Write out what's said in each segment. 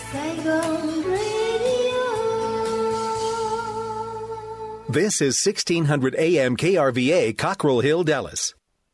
Saigon Radio. This is 1600 AM KRVA, Cockrell Hill, Dallas.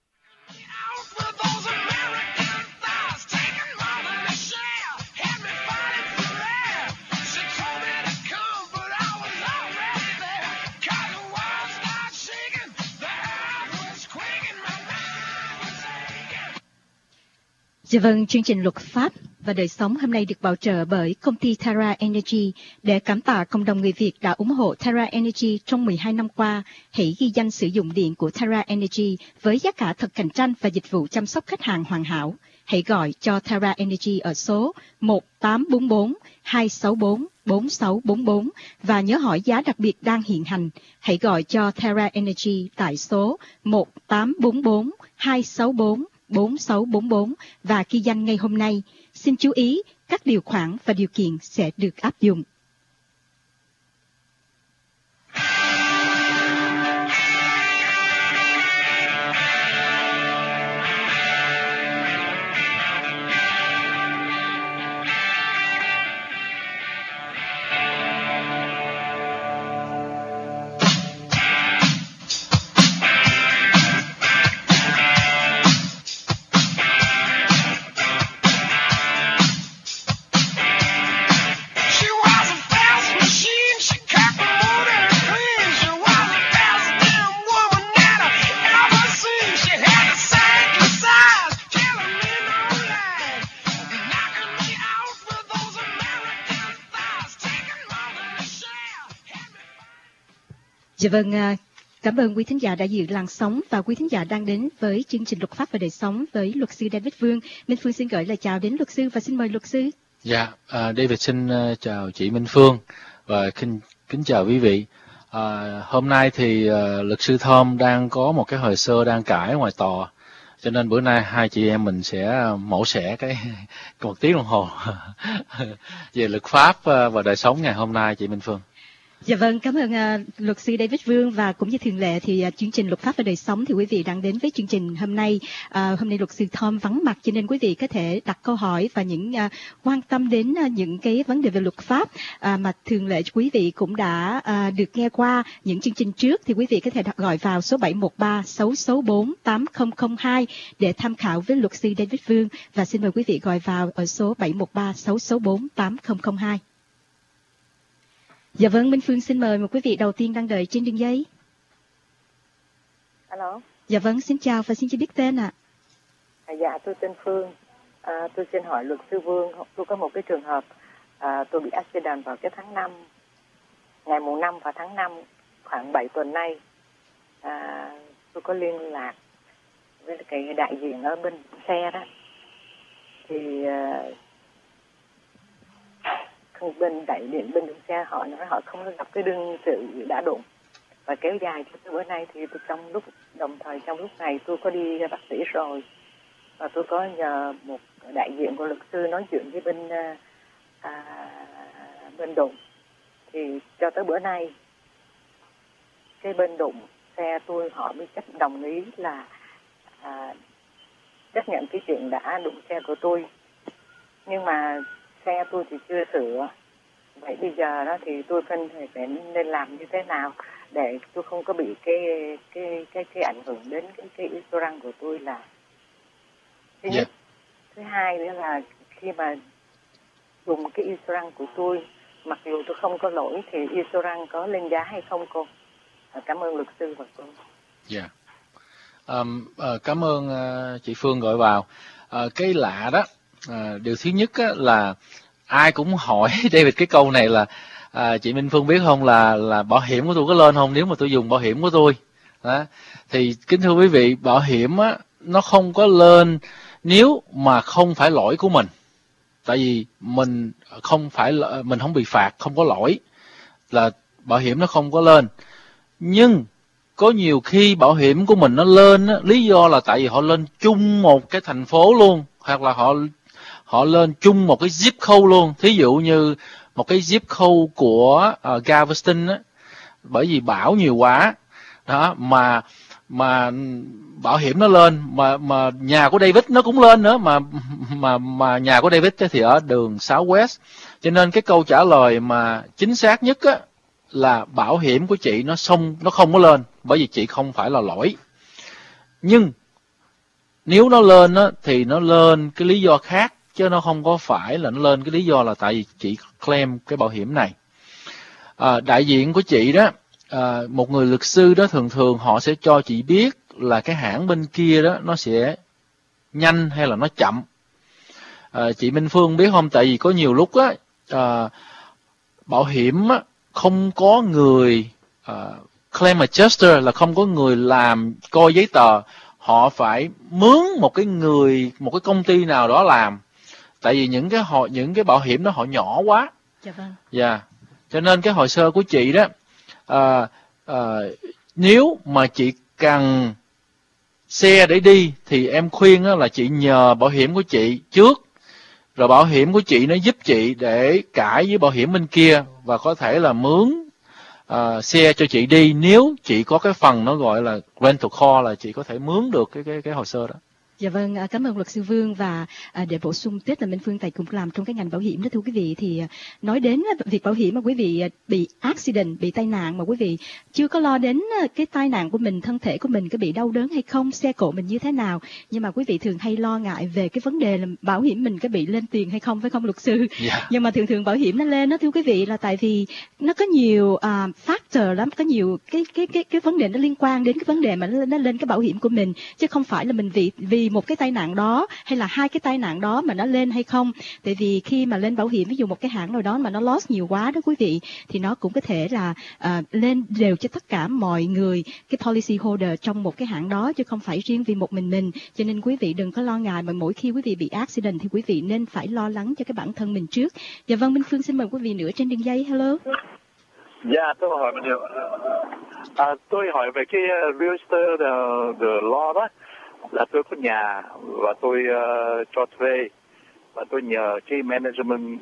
Dạ vâng, chương trình luật pháp và đời sống hôm nay được bảo trợ bởi công ty Terra Energy. Để cảm tạ cộng đồng người Việt đã ủng hộ Terra Energy trong 12 năm qua, hãy ghi danh sử dụng điện của Terra Energy với giá cả thật cạnh tranh và dịch vụ chăm sóc khách hàng hoàn hảo. Hãy gọi cho Terra Energy ở số 1844-264-4644 và nhớ hỏi giá đặc biệt đang hiện hành. Hãy gọi cho Terra Energy tại số 1844-264-4644 và ghi danh ngay hôm nay. Xin chú ý, các điều khoản và điều kiện sẽ được áp dụng. Dạ vâng, cảm ơn quý thính giả đã dự làn sóng và quý thính giả đang đến với chương trình luật pháp và đời sống với luật sư David Vương. Minh Phương xin gửi lời chào đến luật sư và xin mời luật sư. Dạ, David xin chào chị Minh Phương và kính chào quý vị. Hôm nay thì luật sư Thom đang có một cái hồ sơ đang cãi ngoài tòa, cho nên bữa nay hai chị em mình sẽ mổ xẻ một tiếng đồng hồ về luật pháp và đời sống ngày hôm nay, chị Minh Phương. Dạ vâng, cảm ơn luật sư David Vương và cũng như thường lệ thì chương trình luật pháp và đời sống thì quý vị đang đến với chương trình hôm nay. Hôm nay luật sư Thom vắng mặt cho nên quý vị có thể đặt câu hỏi và những quan tâm đến những cái vấn đề về luật pháp mà thường lệ quý vị cũng đã được nghe qua những chương trình trước thì quý vị có thể gọi vào số 713-664-8002 để tham khảo với luật sư David Vương và xin mời quý vị gọi vào ở số 713-664-8002. Dạ vâng, Minh Phương xin mời một quý vị đầu tiên đang đợi trên đường dây. Alo. Dạ vâng, xin chào và xin cho biết tên ạ. Dạ, tôi tên Phương. Tôi xin hỏi luật sư Vương, tôi có một cái trường hợp tôi bị accident vào cái tháng 5, ngày mùng 5 và tháng 5, khoảng 7 tuần nay. Tôi có liên lạc với cái đại diện ở bên xe đó. Thì bên đại diện bên đường xe họ nói họ không có gặp cái đương sự đã đụng và kéo dài cho tới bữa nay. Thì tôi đồng thời trong lúc này tôi có đi bác sĩ rồi và tôi có nhờ một đại diện của luật sư nói chuyện với bên đụng. Thì cho tới bữa nay cái bên đụng xe tôi họ mới đồng ý là chấp nhận cái chuyện đã đụng xe của tôi, nhưng mà xe tôi thì chưa sửa. Vậy bây giờ đó thì tôi phải nên làm như thế nào để tôi không có bị cái ảnh hưởng đến cái insurance của tôi là thứ nhất. Thứ hai nữa là khi mà dùng cái insurance của tôi, mặc dù tôi không có lỗi thì insurance có lên giá hay không cô? Cảm ơn luật sư và cô. Dạ. Cảm ơn chị Phương gọi vào. Cái lạ đó, điều thứ nhất á, là ai cũng hỏi David cái câu này là chị Minh Phương biết không là bảo hiểm của tôi có lên không nếu mà tôi dùng bảo hiểm của tôi đó. Thì kính thưa quý vị, bảo hiểm á, nó không có lên nếu mà không phải lỗi của mình, tại vì mình không bị phạt, không có lỗi là bảo hiểm nó không có lên. Nhưng có nhiều khi bảo hiểm của mình nó lên á, lý do là tại vì họ lên chung một cái thành phố luôn, hoặc là họ lên chung một cái zip code luôn. Thí dụ như một cái zip code của Galveston á, bởi vì bão nhiều quá đó, mà mà bảo hiểm nó lên, mà nhà của David nó cũng lên nữa, mà nhà của David thì ở đường South West. Cho nên cái câu trả lời mà chính xác nhất á là bảo hiểm của chị nó không có lên, bởi vì chị không phải là lỗi. Nhưng nếu nó lên á thì nó lên cái lý do khác, chứ nó không có phải là nó lên cái lý do là tại vì chị claim cái bảo hiểm này. Đại diện của chị đó, một người luật sư đó, thường họ sẽ cho chị biết là cái hãng bên kia đó nó sẽ nhanh hay là nó chậm. Chị Minh Phương biết không, tại vì có nhiều lúc á bảo hiểm á, không có người claim adjuster, là không có người làm coi giấy tờ, họ phải mướn một cái công ty nào đó làm, tại vì những cái bảo hiểm đó họ nhỏ quá. Dạ vâng. Dạ. Cho nên cái hồ sơ của chị đó, nếu mà chị cần xe để đi thì em khuyên là chị nhờ bảo hiểm của chị trước, rồi bảo hiểm của chị nó giúp chị để cãi với bảo hiểm bên kia và có thể là mướn xe cho chị đi, nếu chị có cái phần nó gọi là rental car, là chị có thể mướn được cái hồ sơ đó. Dạ vâng, cảm ơn luật sư Vương. Và để bổ sung tiếp là Minh Phương tại cũng làm trong cái ngành bảo hiểm đó thưa quý vị, thì nói đến việc bảo hiểm mà quý vị bị accident, bị tai nạn mà quý vị chưa có lo đến cái tai nạn của mình, thân thể của mình có bị đau đớn hay không, xe cộ mình như thế nào, nhưng mà quý vị thường hay lo ngại về cái vấn đề là bảo hiểm mình có bị lên tiền hay không, phải không luật sư? Yeah. Nhưng mà thường bảo hiểm nó lên đó thưa quý vị là tại vì nó có nhiều factor lắm, có nhiều cái vấn đề nó liên quan đến cái vấn đề mà nó lên cái bảo hiểm của mình, chứ không phải là mình vì một cái tai nạn đó hay là hai cái tai nạn đó mà nó lên hay không. Tại vì khi mà lên bảo hiểm, ví dụ một cái hãng nào đó mà nó loss nhiều quá đó quý vị, thì nó cũng có thể là lên đều cho tất cả mọi người, cái policy holder trong một cái hãng đó, chứ không phải riêng vì một mình. Cho nên quý vị đừng có lo ngại, mà mỗi khi quý vị bị accident thì quý vị nên phải lo lắng cho cái bản thân mình trước. Dạ vâng, Minh Phương xin mời quý vị nữa trên đường dây. Hello. Dạ, tôi hỏi một điều. Tôi hỏi về cái real estate the law đó, là tôi có nhà và tôi cho thuê, và tôi nhờ cái management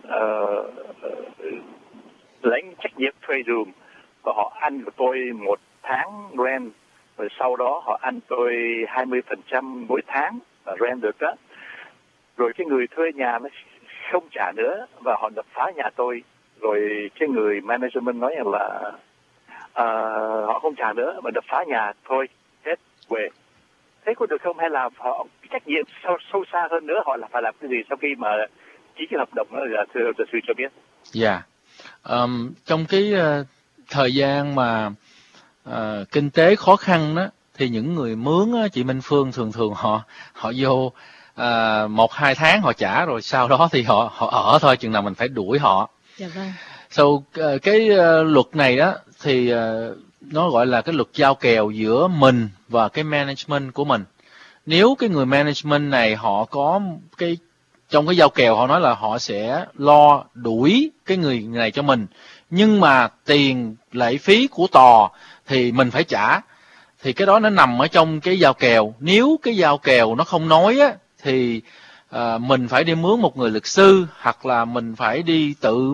lãnh trách nhiệm thuê giùm, và họ ăn của tôi 1 tháng rent, rồi sau đó họ ăn tôi 20% mỗi tháng và rent được đó. Rồi cái người thuê nhà nó không trả nữa và họ đập phá nhà tôi. Rồi cái người management nói là họ không trả nữa mà đập phá nhà thôi, hết quê. Thế có được không, hay là họ trách nhiệm sâu xa hơn nữa, họ là phải làm cái gì sau khi mà ký cái hợp đồng đó, là thưa luật sư cho biết? Dạ. Trong cái thời gian mà kinh tế khó khăn đó, thì những người mướn á, chị Minh Phương thường họ vô 1-2 tháng họ trả, rồi sau đó thì họ ở thôi, chừng nào mình phải đuổi họ. Dạ vâng. So cái luật này đó thì nó gọi là cái luật giao kèo giữa mình và cái management của mình. Nếu cái người management này họ có trong cái giao kèo họ nói là họ sẽ lo đuổi cái người này cho mình, nhưng mà tiền lệ phí của tòa thì mình phải trả, thì cái đó nó nằm ở trong cái giao kèo. Nếu cái giao kèo nó không nói á, thì mình phải đi mướn một người luật sư, hoặc là mình phải đi tự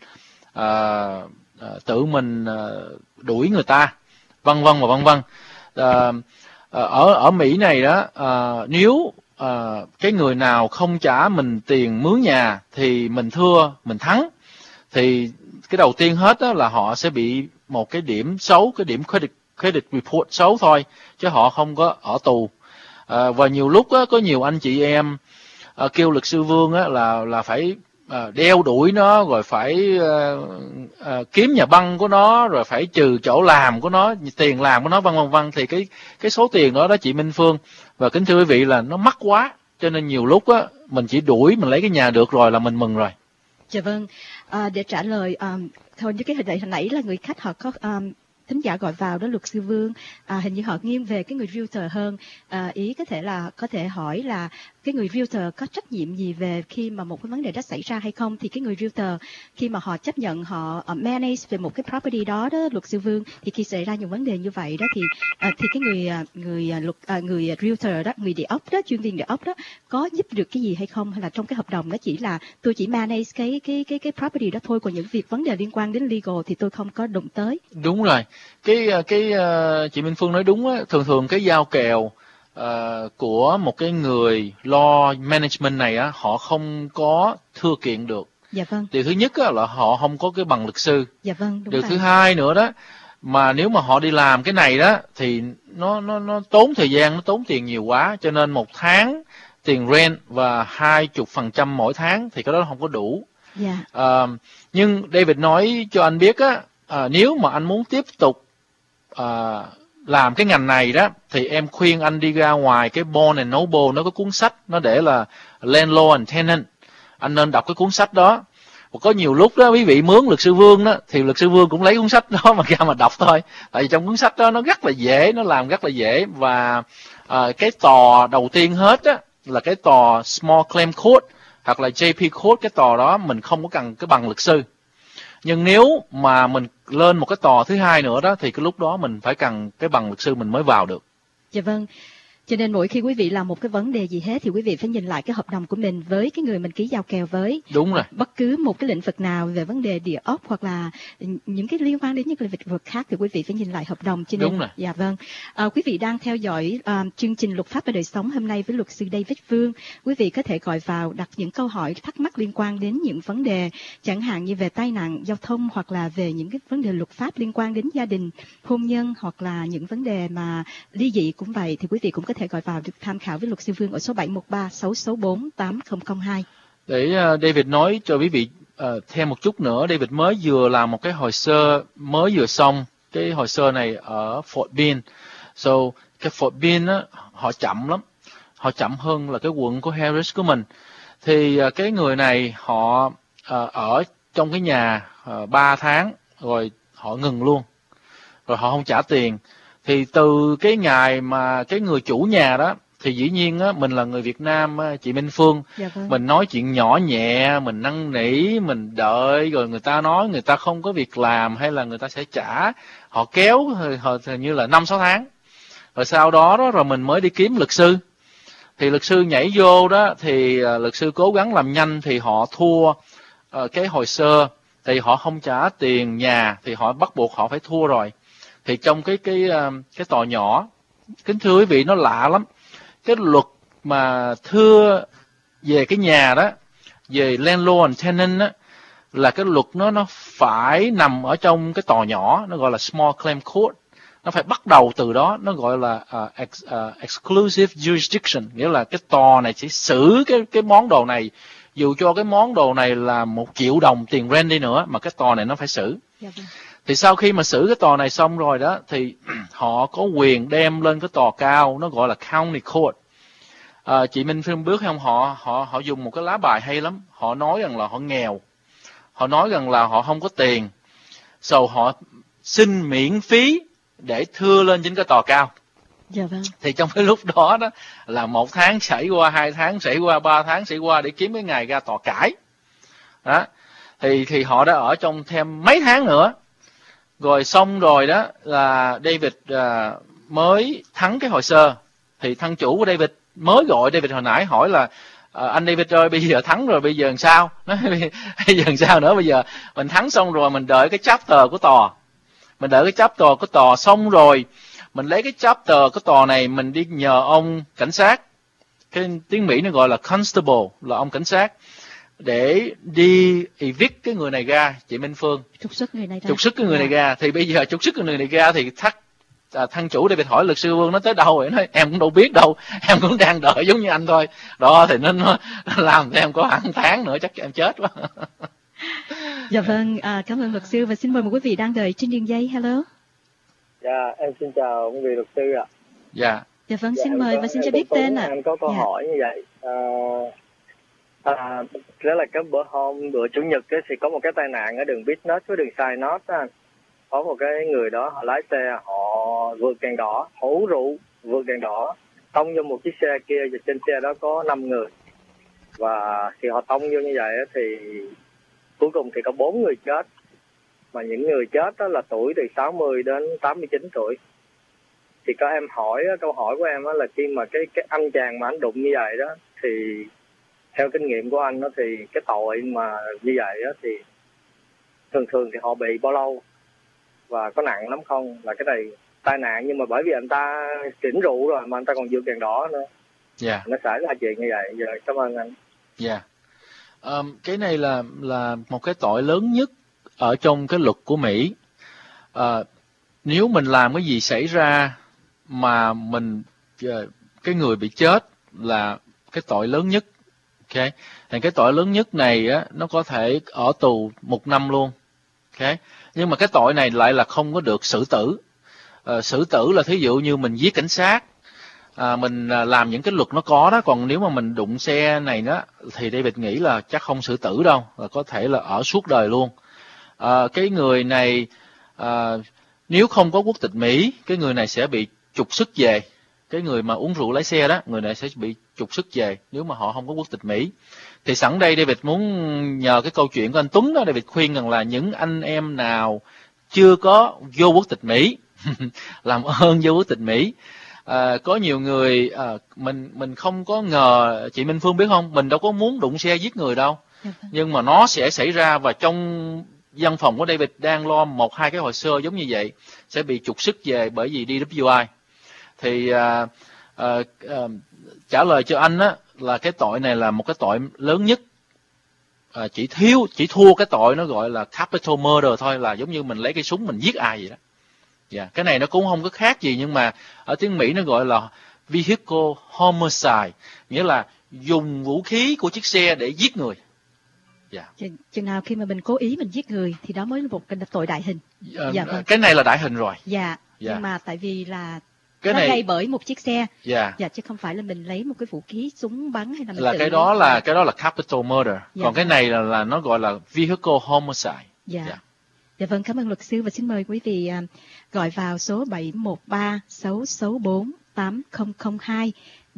mình đuổi người ta, vân vân và vân vân. Ở Mỹ này đó, nếu cái người nào không trả mình tiền mướn nhà thì mình thua, mình thắng, thì cái đầu tiên hết đó là họ sẽ bị một cái điểm xấu, cái điểm credit report xấu thôi, chứ họ không có ở tù. Và nhiều lúc đó, có nhiều anh chị em kêu luật sư Vương á, là phải đeo đuổi nó, rồi phải kiếm nhà băng của nó, rồi phải trừ chỗ làm của nó, tiền làm của nó, vân vân. Thì cái số tiền đó chị Minh Phương và kính thưa quý vị là nó mắc quá, cho nên nhiều lúc á mình chỉ đuổi, mình lấy cái nhà được rồi là mình mừng rồi. Dạ vâng. Để trả lời thôi như cái hồi nãy là người khách họ có thính giả gọi vào đó luật sư Vương, hình như họ nghiêng về cái người realtor hơn. Ý có thể hỏi là cái người realtor có trách nhiệm gì về khi mà một cái vấn đề đó xảy ra hay không? Thì cái người realtor khi mà họ chấp nhận họ manage về một cái property đó luật sư Vương, thì khi xảy ra những vấn đề như vậy đó thì cái người realtor đó, người địa ốc đó, chuyên viên địa ốc đó có giúp được cái gì hay không, hay là trong cái hợp đồng đó chỉ là tôi chỉ manage cái property đó thôi, còn những việc vấn đề liên quan đến legal thì tôi không có đụng tới. Đúng rồi, chị Minh Phương nói đúng á, thường cái giao kèo của một cái người law management này á, họ không có thưa kiện được. Dạ vâng. Điều thứ nhất á, là họ không có cái bằng luật sư. Dạ vâng, đúng. Điều vậy. thứ hai nữa đó, mà nếu mà họ đi làm cái này đó thì nó tốn thời gian, nó tốn tiền nhiều quá, cho nên một tháng tiền rent và 20% mỗi tháng thì cái đó không có đủ. Dạ. Nhưng David nói cho anh biết á, nếu mà anh muốn tiếp tục làm cái ngành này đó thì em khuyên anh đi ra ngoài cái Barnes and Noble, nó có cuốn sách nó để là Landlord and Tenant, anh nên đọc cái cuốn sách đó. Và có nhiều lúc đó quý vị mướn luật sư Vương đó thì luật sư Vương cũng lấy cuốn sách đó mà ra mà đọc thôi, tại vì trong cuốn sách đó nó rất là dễ, nó làm rất là dễ. Và cái tòa đầu tiên hết á là cái tòa Small Claim Court hoặc là JP Court, cái tòa đó mình không có cần cái bằng luật sư. Nhưng nếu mà mình lên một cái tòa thứ hai nữa đó thì cái lúc đó mình phải cần cái bằng luật sư mình mới vào được. Dạ vâng. Cho nên mỗi khi quý vị làm một cái vấn đề gì hết thì quý vị phải nhìn lại cái hợp đồng của mình với cái người mình ký giao kèo với. Đúng rồi. Bất cứ một cái lĩnh vực nào về vấn đề địa ốc hoặc là những cái liên quan đến những cái lĩnh vực khác thì quý vị phải nhìn lại hợp đồng. Cho nên, đúng rồi. Dạ vâng. Quý vị đang theo dõi chương trình Luật pháp và đời sống hôm nay với luật sư David Vương. Quý vị có thể gọi vào đặt những câu hỏi thắc mắc liên quan đến những vấn đề chẳng hạn như về tai nạn giao thông hoặc là về những cái vấn đề luật pháp liên quan đến gia đình, hôn nhân hoặc là những vấn đề mà ly dị cũng vậy, thì quý vị cũng có thể gọi vào được tham khảo với luật sư Vương ở số 713-664-8002. Để David nói cho quý vị thêm một chút nữa, David mới vừa làm một cái hồ sơ mới vừa xong. Cái hồ sơ này ở Fort Bend. So cái Fort Bend á, họ chậm lắm, họ chậm hơn là cái quận của Harris của mình. Thì cái người này họ ở trong cái nhà 3 tháng rồi họ ngừng luôn, rồi họ không trả tiền. Thì từ cái ngày mà cái người chủ nhà đó thì dĩ nhiên á, mình là người Việt Nam chị Minh Phương, Dạ vâng. mình nói chuyện nhỏ nhẹ, mình năn nỉ, mình đợi, rồi người ta nói người ta không có việc làm hay là người ta sẽ trả, họ kéo hình như là 5-6 tháng. Rồi sau đó rồi mình mới đi kiếm luật sư. Thì luật sư nhảy vô đó thì luật sư cố gắng làm nhanh thì họ thua cái hồ sơ, thì họ không trả tiền nhà thì họ bắt buộc họ phải thua rồi. Thì trong cái tòa nhỏ, kính thưa quý vị, nó lạ lắm. Cái luật mà thưa về cái nhà đó, về landlord and tenant đó, là cái luật nó phải nằm ở trong cái tòa nhỏ, nó gọi là small claim court. Nó phải bắt đầu từ đó, nó gọi là exclusive jurisdiction, nghĩa là cái tòa này sẽ xử cái món đồ này, dù cho cái món đồ này là 1 triệu đồng tiền rent đi nữa mà cái tòa này nó phải xử. Dạ vâng. Thì sau khi mà xử cái tòa này xong rồi đó thì họ có quyền đem lên cái tòa cao, nó gọi là county court. Chị Minh Phương biết không, họ dùng một cái lá bài hay lắm. Họ nói rằng là họ nghèo, họ nói rằng là họ không có tiền, so họ xin miễn phí để thưa lên trên cái tòa cao. Dạ vâng. Thì trong cái lúc đó đó là 1 tháng xảy qua, 2 tháng xảy qua, 3 tháng xảy qua để kiếm cái ngày ra tòa cãi đó. Thì họ đã ở trong thêm mấy tháng nữa. Rồi xong rồi đó là David mới thắng cái hồ sơ. Thì thân chủ của David mới gọi David hồi nãy hỏi là anh David ơi, bây giờ thắng rồi, bây giờ làm sao? Nói bây giờ làm sao nữa, bây giờ mình thắng xong rồi mình đợi cái chapter của tòa. Mình đợi cái chapter của tòa xong rồi mình lấy cái chapter của tòa này mình đi nhờ ông cảnh sát. Cái tiếng Mỹ nó gọi là constable, là ông cảnh sát, để đi evict cái người này ra, chị Minh Phương. Trục xuất người này ra. Trục xuất cái người này ra. Thì bây giờ trục xuất cái người này ra thì thân chủ David hỏi luật sư Vương nó tới đâu rồi, nói em cũng đâu biết đâu, em cũng đang đợi giống như anh thôi. Đó thì nó làm cho em có khoảng tháng nữa chắc em chết quá. Dạ vâng, cảm ơn luật sư và xin mời một quý vị đang đợi trên đường dây. Hello. Dạ, em xin chào ông vị luật sư ạ. Dạ. Dạ vâng, xin mời và xin cho biết tên ạ. Em có câu hỏi như vậy. Đó là cái bữa chủ nhật thì có một cái tai nạn ở đường Business với đường Sinot á anh. Có một cái người đó họ lái xe, họ vượt đèn đỏ, hổ rượu vượt đèn đỏ, tông vô một chiếc xe kia, và trên xe đó có 5 người. Và khi họ tông vô như vậy thì cuối cùng thì có 4 người chết. Mà những người chết đó là tuổi từ 60 đến 89 tuổi. Thì có em hỏi, câu hỏi của em đó là khi mà cái anh chàng mà anh đụng như vậy đó, thì theo kinh nghiệm của anh đó thì cái tội mà như vậy đó thì thường thì họ bị bao lâu và có nặng lắm không? Là cái này tai nạn, nhưng mà bởi vì anh ta chỉnh rượu rồi mà anh ta còn vượt đèn đỏ nữa. Nó xảy ra chuyện như vậy. Giờ cảm ơn anh. Cái này là một cái tội lớn nhất ở trong cái luật của Mỹ. Nếu mình làm cái gì xảy ra mà cái người bị chết là cái tội lớn nhất. Okay. Thì cái tội lớn nhất này á, nó có thể ở tù 1 năm luôn. Okay. Nhưng mà cái tội này lại là không có được xử tử. Xử tử là thí dụ như mình giết cảnh sát, mình làm những cái luật nó có đó. Còn nếu mà mình đụng xe này đó thì David nghĩ là chắc không xử tử đâu, là có thể là ở suốt đời luôn. Cái người này nếu không có quốc tịch Mỹ, cái người này sẽ bị trục xuất về. Cái người mà uống rượu lái xe đó, người này sẽ bị trục xuất về nếu mà họ không có quốc tịch Mỹ. Thì sẵn đây David muốn nhờ cái câu chuyện của anh Tuấn đó, David khuyên rằng là những anh em nào chưa có vô quốc tịch Mỹ làm ơn vô quốc tịch Mỹ. Có nhiều người mình không có ngờ, chị Minh Phương biết không, mình đâu có muốn đụng xe giết người đâu, nhưng mà nó sẽ xảy ra. Và trong văn phòng của David đang lo 1-2 cái hồ sơ giống như vậy, sẽ bị trục xuất về bởi vì DWI. Thì trả lời cho anh á, là cái tội này là một cái tội lớn nhất. Chỉ thua cái tội nó gọi là capital murder thôi, là giống như mình lấy cây súng mình giết ai vậy đó. Cái này nó cũng không có khác gì, nhưng mà ở tiếng Mỹ nó gọi là vehicle homicide, nghĩa là dùng vũ khí của chiếc xe để giết người. Chừng nào khi mà mình cố ý mình giết người thì đó mới là một cái tội đại hình. Cái này là đại hình rồi. Nhưng mà tại vì là cái nó này gây bởi một chiếc xe, chứ không phải là mình lấy một cái vũ khí súng bắn hay là mình tự cái đó là capital murder. Còn cái này là nó gọi là vehicle homicide. Vâng, cảm ơn luật sư, và xin mời quý vị gọi vào số 713-664-8002,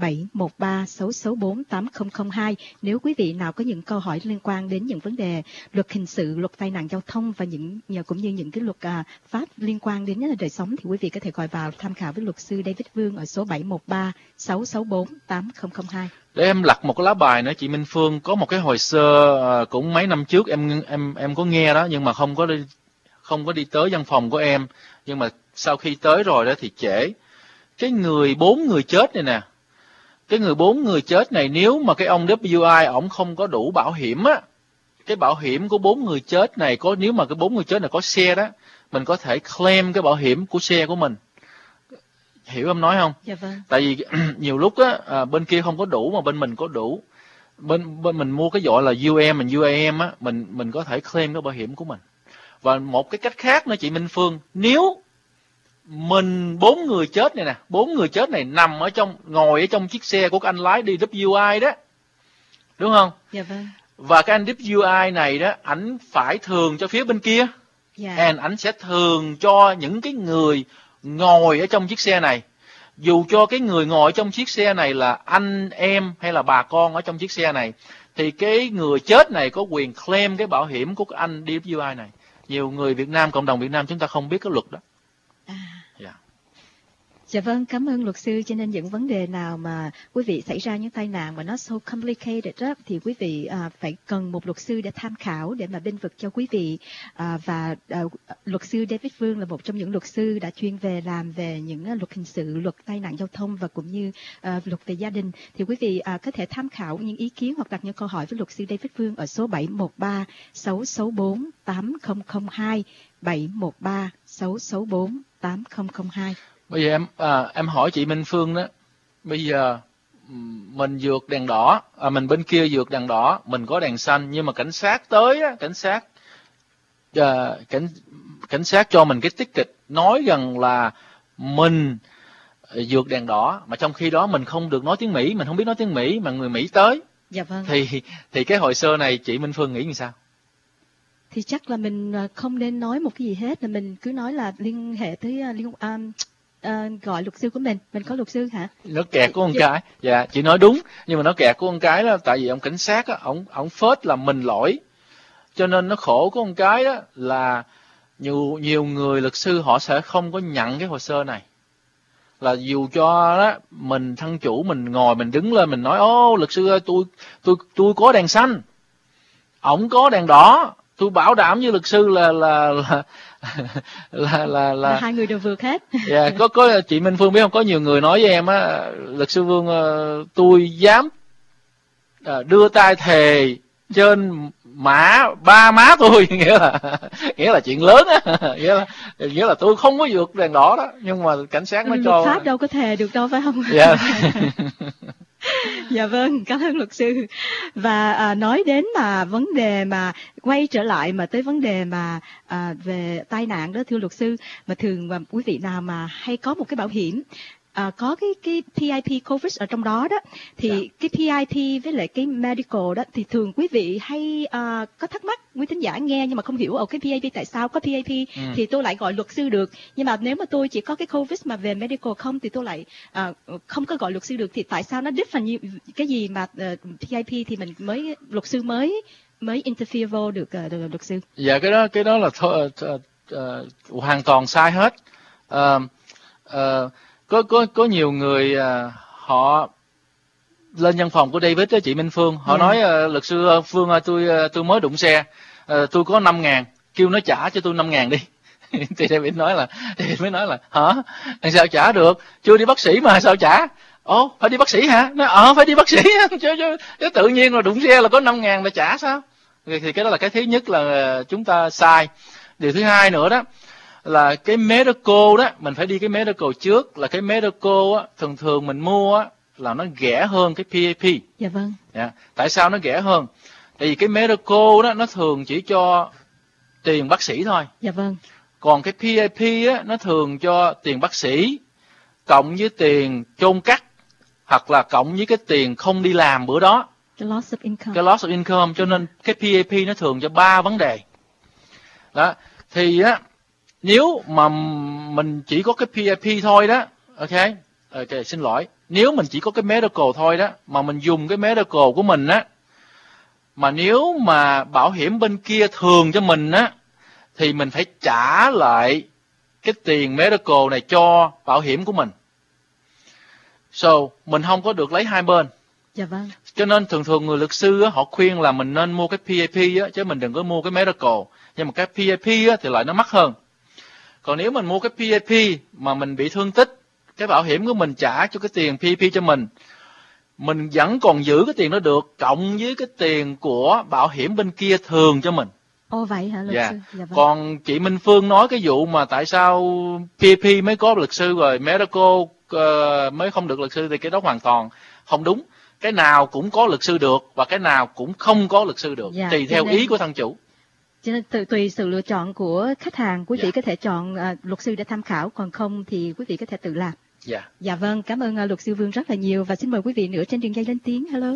713-664-8002 nếu quý vị nào có những câu hỏi liên quan đến những vấn đề luật hình sự, luật tai nạn giao thông và cũng như những cái luật pháp liên quan đến đời sống, thì quý vị có thể gọi vào tham khảo với luật sư David Vương ở số 713-664-8002. Để em lật một cái lá bài nữa, chị Minh Phương, có một cái hồi sơ cũng mấy năm trước em có nghe đó, nhưng mà không có đi tới văn phòng của em. Nhưng mà sau khi tới rồi đó thì trễ. Cái 4 người chết này nè, cái 4 người chết này, nếu mà cái ông WI ổng không có đủ bảo hiểm á, cái bảo hiểm của 4 người chết này nếu mà cái 4 người chết này có xe đó, mình có thể claim cái bảo hiểm của xe của mình. Hiểu em nói không? Vâng. Tại vì nhiều lúc á, bên kia không có đủ mà bên mình có đủ. Bên mình mua cái gọi là UM and UAM á, mình có thể claim cái bảo hiểm của mình. Và một cái cách khác nữa chị Minh Phương, nếu mình 4 người chết này nè, 4 người chết này ngồi ở trong chiếc xe của cái anh lái DWI đó, đúng không? Vâng. Và cái anh DWI này đó, ảnh phải thường cho phía bên kia, and ảnh sẽ thường cho những cái người ngồi ở trong chiếc xe này. Dù cho cái người ngồi trong chiếc xe này là anh em hay là bà con ở trong chiếc xe này, thì cái người chết này có quyền claim cái bảo hiểm của cái anh DWI này. Nhiều người Việt Nam, cộng đồng Việt Nam chúng ta không biết cái luật đó. Dạ vâng, cảm ơn luật sư. Cho nên những vấn đề nào mà quý vị xảy ra những tai nạn mà nó so complicated đó, thì quý vị phải cần một luật sư để tham khảo, để mà bên vực cho quý vị. Và luật sư David Vương là một trong những luật sư đã chuyên về làm về những luật hình sự, luật tai nạn giao thông và cũng như luật về gia đình. Thì quý vị có thể tham khảo những ý kiến hoặc đặt những câu hỏi với luật sư David Vương ở số 713-664-8002, 713-664-8002. Bây giờ em hỏi chị Minh Phương đó, bây giờ mình vượt đèn đỏ, mình bên kia vượt đèn đỏ, mình có đèn xanh, nhưng mà cảnh sát tới á, cảnh sát cho mình cái ticket nói rằng là mình vượt đèn đỏ, mà trong khi đó mình không được nói tiếng Mỹ, mình không biết nói tiếng Mỹ, mà người Mỹ tới. Dạ vâng. Thì cái hồ sơ này chị Minh Phương nghĩ như sao? Thì chắc là mình không nên nói một cái gì hết, là mình cứ nói là liên hệ tới gọi luật sư của mình có luật sư hả? Nó kẹt của con cái. Dạ, chị nói đúng, nhưng mà nó kẹt của con cái đó tại vì ông cảnh sát á, ông phết là mình lỗi, cho nên nó khổ của con cái đó là nhiều người luật sư họ sẽ không có nhận cái hồ sơ này. Là dù cho đó mình thân chủ mình ngồi mình đứng lên mình nói ô luật sư ơi, tôi có đèn xanh, ổng có đèn đỏ, tôi bảo đảm với luật sư là hai người đều vượt hết. Yeah, có chị Minh Phương biết không, có nhiều người nói với em á, luật sư Vương tôi dám đưa tay thề trên ba má tôi, nghĩa là chuyện lớn á, nghĩa là tôi không có vượt đèn đỏ đó, nhưng mà cảnh sát nó cho. Luật pháp đâu có thề được đâu phải không? Yeah. Dạ vâng, cảm ơn luật sư. Và nói đến mà vấn đề mà quay trở lại mà tới vấn đề mà về tai nạn đó thưa luật sư, mà thường mà quý vị nào mà hay có một cái bảo hiểm có cái PIP coverage ở trong đó đó, thì cái PIP với lại cái medical đó thì thường quý vị hay có thắc mắc, quý thính giả nghe nhưng mà không hiểu cái PIP tại sao có PIP thì tôi lại gọi luật sư được, nhưng mà nếu mà tôi chỉ có cái coverage mà về medical không thì tôi lại không có gọi luật sư được, thì tại sao nó different như cái gì mà PIP thì mình mới luật sư mới interfere vô được luật sư? Dạ cái đó là hoàn toàn sai hết. Có nhiều người họ lên văn phòng của David đó chị Minh Phương, họ nói luật sư Phương ơi, tôi mới đụng xe, tôi có 5.000, kêu nó trả cho tôi 5.000 đi. Thì David mới nói là hả, làm sao trả được, chưa đi bác sĩ mà sao trả? Ồ, phải đi bác sĩ hả? Nói phải đi bác sĩ chứ tự nhiên là đụng xe là có 5.000 là trả sao? Thì cái đó là cái thứ nhất là chúng ta sai. Điều thứ hai nữa đó là cái medical đó, mình phải đi cái medical trước, là cái medical á, thường mình mua á, là nó rẻ hơn cái PAP. Dạ vâng. Yeah. Tại sao nó rẻ hơn? Tại vì cái medical đó nó thường chỉ cho tiền bác sĩ thôi. Dạ vâng. Còn cái PAP á, nó thường cho tiền bác sĩ cộng với tiền chôn cắt, hoặc là cộng với cái tiền không đi làm bữa đó. The loss of income. Cái loss of income, cho nên cái PAP nó thường cho 3 vấn đề. Đó, thì á, nếu mà mình chỉ có cái PIP thôi đó, ok, xin lỗi, nếu mình chỉ có cái medical thôi đó, mà mình dùng cái medical của mình á, mà nếu mà bảo hiểm bên kia thường cho mình á, thì mình phải trả lại cái tiền medical này cho bảo hiểm của mình. So, mình không có được lấy hai bên. Dạ vâng. Cho nên thường người luật sư á, họ khuyên là mình nên mua cái PIP á, chứ mình đừng có mua cái medical. Nhưng mà cái PIP á, thì lại nó mắc hơn. Còn nếu mình mua cái PIP mà mình bị thương tích, cái bảo hiểm của mình trả cho cái tiền PIP cho mình vẫn còn giữ cái tiền đó được, cộng với cái tiền của bảo hiểm bên kia thường cho mình. Ồ vậy hả luật sư? Dạ vâng. Còn chị Minh Phương nói cái vụ mà tại sao PIP mới có luật sư rồi medical mới không được luật sư, thì cái đó hoàn toàn không đúng. Cái nào cũng có luật sư được và cái nào cũng không có luật sư được, tùy theo ý của thân chủ. Cho nên tùy sự lựa chọn của khách hàng, quý vị có thể chọn luật sư để tham khảo, còn không thì quý vị có thể tự làm. Dạ vâng, cảm ơn luật sư Vương rất là nhiều, và xin mời quý vị nữa trên đường dây lên tiếng. Hello.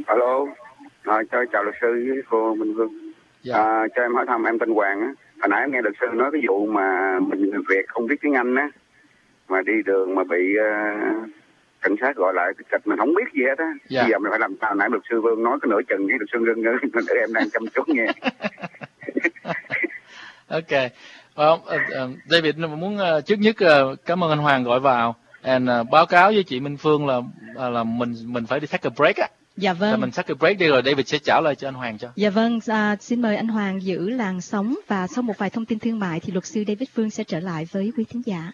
Chào luật sư với cô Minh Vương. Cho em hỏi thăm, em tên Hoàng á. Hồi nãy em nghe luật sư nói cái vụ mà mình người Việt không biết tiếng Anh á, mà đi đường mà bị cảnh sát gọi lại kịch mình không biết gì hết á. Bây giờ mình phải làm sao? Nãy luật sư Vương nói cái nửa chừng với luật sư Ngân, em đang chăm chú nghe. Ok. David muốn trước nhất cảm ơn anh Hoàng gọi vào and báo cáo với chị Minh Phương là mình phải đi take a break á. Dạ vâng. Là mình take a break đi rồi David sẽ trả lời cho anh Hoàng cho. Dạ vâng, xin mời anh Hoàng giữ làn sóng, và sau một vài thông tin thương mại thì luật sư David Phương sẽ trở lại với quý thính giả.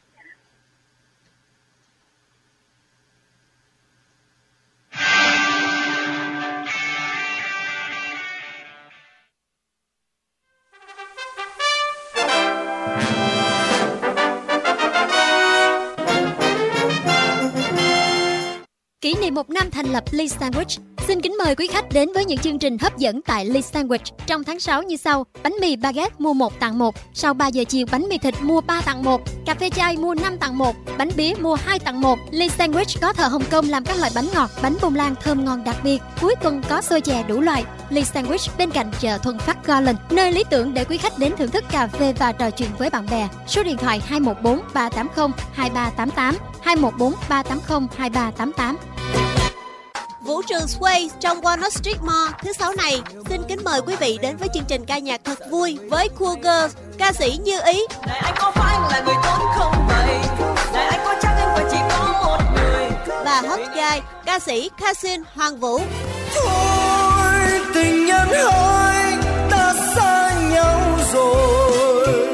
Kỷ niệm 1 năm thành lập Lee Sandwich, Xin kính mời quý khách đến với những chương trình hấp dẫn tại Lee Sandwich trong tháng 6 như sau. Bánh mì baguette mua 1 tặng 1. Sau 3 giờ chiều bánh mì thịt mua 3 tặng 1. Cà phê chai mua 5 tặng 1. Bánh bía mua 2 tặng 1. Lee Sandwich có thợ Hồng Kông làm các loại bánh ngọt, bánh bông lan thơm ngon đặc biệt. Cuối tuần có xôi chè đủ loại. Lee Sandwich bên cạnh chợ Thuận Phát Garland, nơi lý tưởng để quý khách đến thưởng thức cà phê và trò chuyện với bạn bè. Số điện thoại 214 380 2388, 214 380 2388. Vũ trường Sway trong Walnut Street Mall thứ Sáu này xin kính mời quý vị đến với chương trình ca nhạc thật vui với Cool Girls, ca sĩ Như Ý. Này anh có phải là người tốt không vậy? Này anh có chắc anh phải chỉ có một người? Và Hot Guy, ca sĩ Kasin Hoàng Vũ. Thôi tình nhân ơi, ta xa nhau rồi.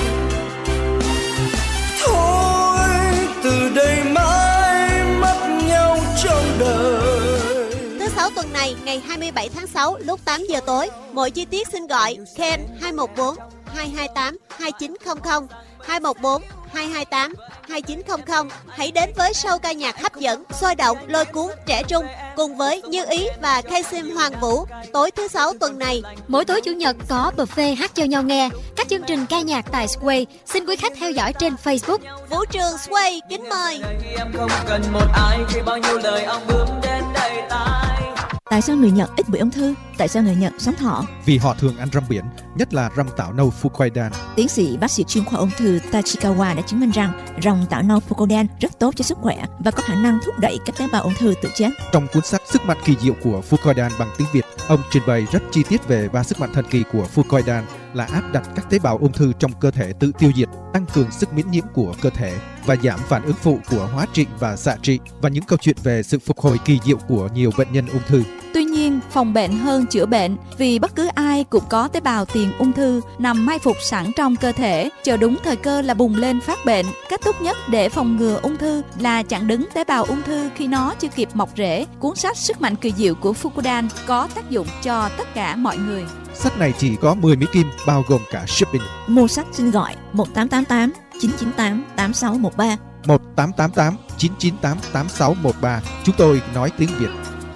Thôi từ đây mãi mất nhau trong đời. Thứ Sáu tuần này, ngày 27 tháng 6 lúc 8 giờ tối. Mọi chi tiết xin gọi Ken 214 228 2900, 214 228 2900. Hãy đến với show ca nhạc hấp dẫn, sôi động, lôi cuốn, trẻ trung cùng với Như Ý và Kasim Hoàng Vũ tối thứ Sáu tuần này. Mỗi tối Chủ nhật có buffet hát cho nhau nghe. Các chương trình ca nhạc tại Sway xin quý khách theo dõi trên Facebook. Vũ trường Sway kính mời. Em không cần một ai khi bao nhiêu lời ong bướm đến đầy tai. Tại sao người Nhật ít bị ung thư? Tại sao người Nhật sống thọ? Vì họ thường ăn răm biển, nhất là răm tảo nâu Fukoidan. Tiến sĩ bác sĩ chuyên khoa ung thư Tachikawa đã chứng minh rằng rong tảo nâu Fukoidan rất tốt cho sức khỏe và có khả năng thúc đẩy các tế bào ung thư tự chết. Trong cuốn sách Sức mạnh kỳ diệu của Fukoidan bằng tiếng Việt, ông trình bày rất chi tiết về 3 sức mạnh thần kỳ của Fukoidan là áp đặt các tế bào ung thư trong cơ thể tự tiêu diệt, tăng cường sức miễn nhiễm của cơ thể và giảm phản ứng phụ của hóa trị và xạ trị, và những câu chuyện về sự phục hồi kỳ diệu của nhiều bệnh nhân ung thư. Tuy nhiên, phòng bệnh hơn chữa bệnh, vì bất cứ ai cũng có tế bào tiền ung thư nằm mai phục sẵn trong cơ thể, chờ đúng thời cơ là bùng lên phát bệnh. Cách tốt nhất để phòng ngừa ung thư là chặn đứng tế bào ung thư khi nó chưa kịp mọc rễ. Cuốn sách Sức mạnh kỳ diệu của Fukoidan có tác dụng cho tất cả mọi người. Sách này chỉ có 10 Mỹ Kim, bao gồm cả shipping. Mua sách xin gọi 1888 998 8613. 1888 998 8613. Chúng tôi nói tiếng Việt.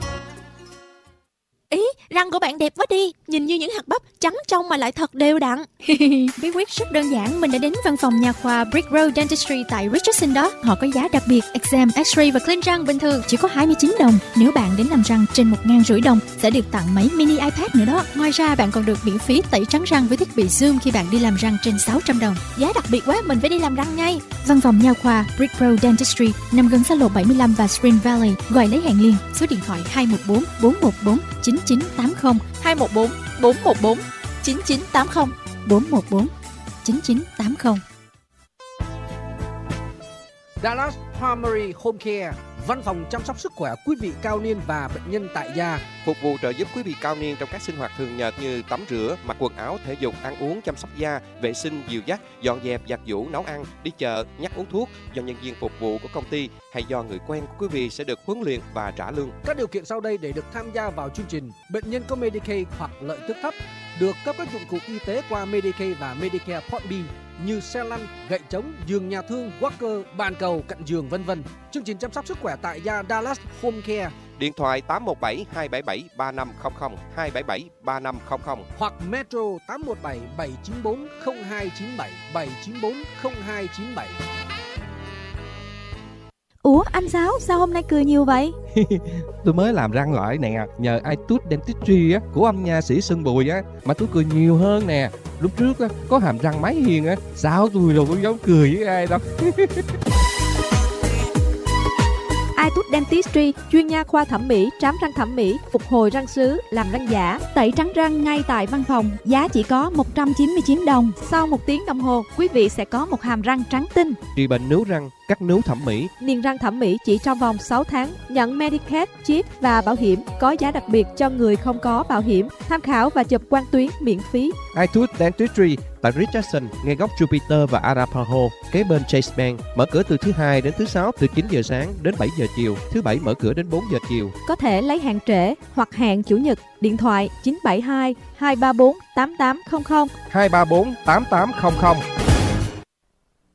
Ý, răng của bạn đẹp quá đi, nhìn như những hạt bắp trắng trong mà lại thật đều đặn. Bí quyết rất đơn giản, mình đã đến văn phòng nha khoa Brick Road Dentistry tại Richardson đó. Họ có giá đặc biệt, exam, x-ray và clean răng bình thường chỉ có 29 đồng. Nếu bạn đến làm răng trên 1.500 đồng sẽ được tặng máy mini iPad nữa đó. Ngoài ra bạn còn được miễn phí tẩy trắng răng với thiết bị Zoom khi bạn đi làm răng trên 600 đồng. Giá đặc biệt quá, mình phải đi làm răng ngay. Văn phòng nha khoa Brick Road Dentistry nằm gần xa lộ 75 và Spring Valley. Gọi lấy hẹn liền. Số điện thoại 214 414 9980, 214 414 9980, 414 9980. Dallas Primary Home Care, văn phòng chăm sóc sức khỏe quý vị cao niên và bệnh nhân tại gia. Phục vụ trợ giúp quý vị cao niên trong các sinh hoạt thường nhật như tắm rửa, mặc quần áo, thể dục, ăn uống, chăm sóc da, vệ sinh, dìu dắt, dọn dẹp, giặt giũ, nấu ăn, đi chợ, nhắc uống thuốc do nhân viên phục vụ của công ty hay do người quen của quý vị sẽ được huấn luyện và trả lương. Các điều kiện sau đây để được tham gia vào chương trình: bệnh nhân có Medicaid hoặc lợi tức thấp, được cấp các dụng cụ y tế qua Medicaid và Medicare Part B như xe lăn, gậy trống, giường nhà thương, walker, bàn cầu, cạnh giường vân vân. Chương trình chăm sóc sức khỏe tại gia Dallas Home Care. Điện thoại 817 277 3500 277 3500 hoặc Metro 817 794 0297 794 0297. Ủa anh Sáu, sao hôm nay cười nhiều vậy? Tôi mới làm răng lại nè, nhờ iTooth Dentistry á của ông nha sĩ Sơn Bùi á mà tôi cười nhiều hơn nè. Lúc trước á có hàm răng máy hiền á, sao tôi đâu có dám cười với ai đâu. iTooth Dentistry, chuyên nha khoa thẩm mỹ, trám răng thẩm mỹ, phục hồi răng sứ, làm răng giả, tẩy trắng răng ngay tại văn phòng, giá chỉ có 199 đồng. Sau 1 tiếng đồng hồ, quý vị sẽ có một hàm răng trắng tinh. Trị bệnh nướu răng, cắt nướu thẩm mỹ, niềng răng thẩm mỹ chỉ trong vòng 6 tháng, nhận Medicaid, chip và bảo hiểm, có giá đặc biệt cho người không có bảo hiểm. Tham khảo và chụp quang tuyến miễn phí. iTooth Dentistry tại Richardson, ngay góc Jupiter và Arapaho, kế bên Chase Bank, mở cửa từ thứ Hai đến thứ Sáu từ 9 giờ sáng đến 7 giờ chiều, thứ Bảy mở cửa đến 4 giờ chiều. Có thể lấy hàng trễ hoặc hàng Chủ nhật. Điện thoại 972 234 8800, 234 8800.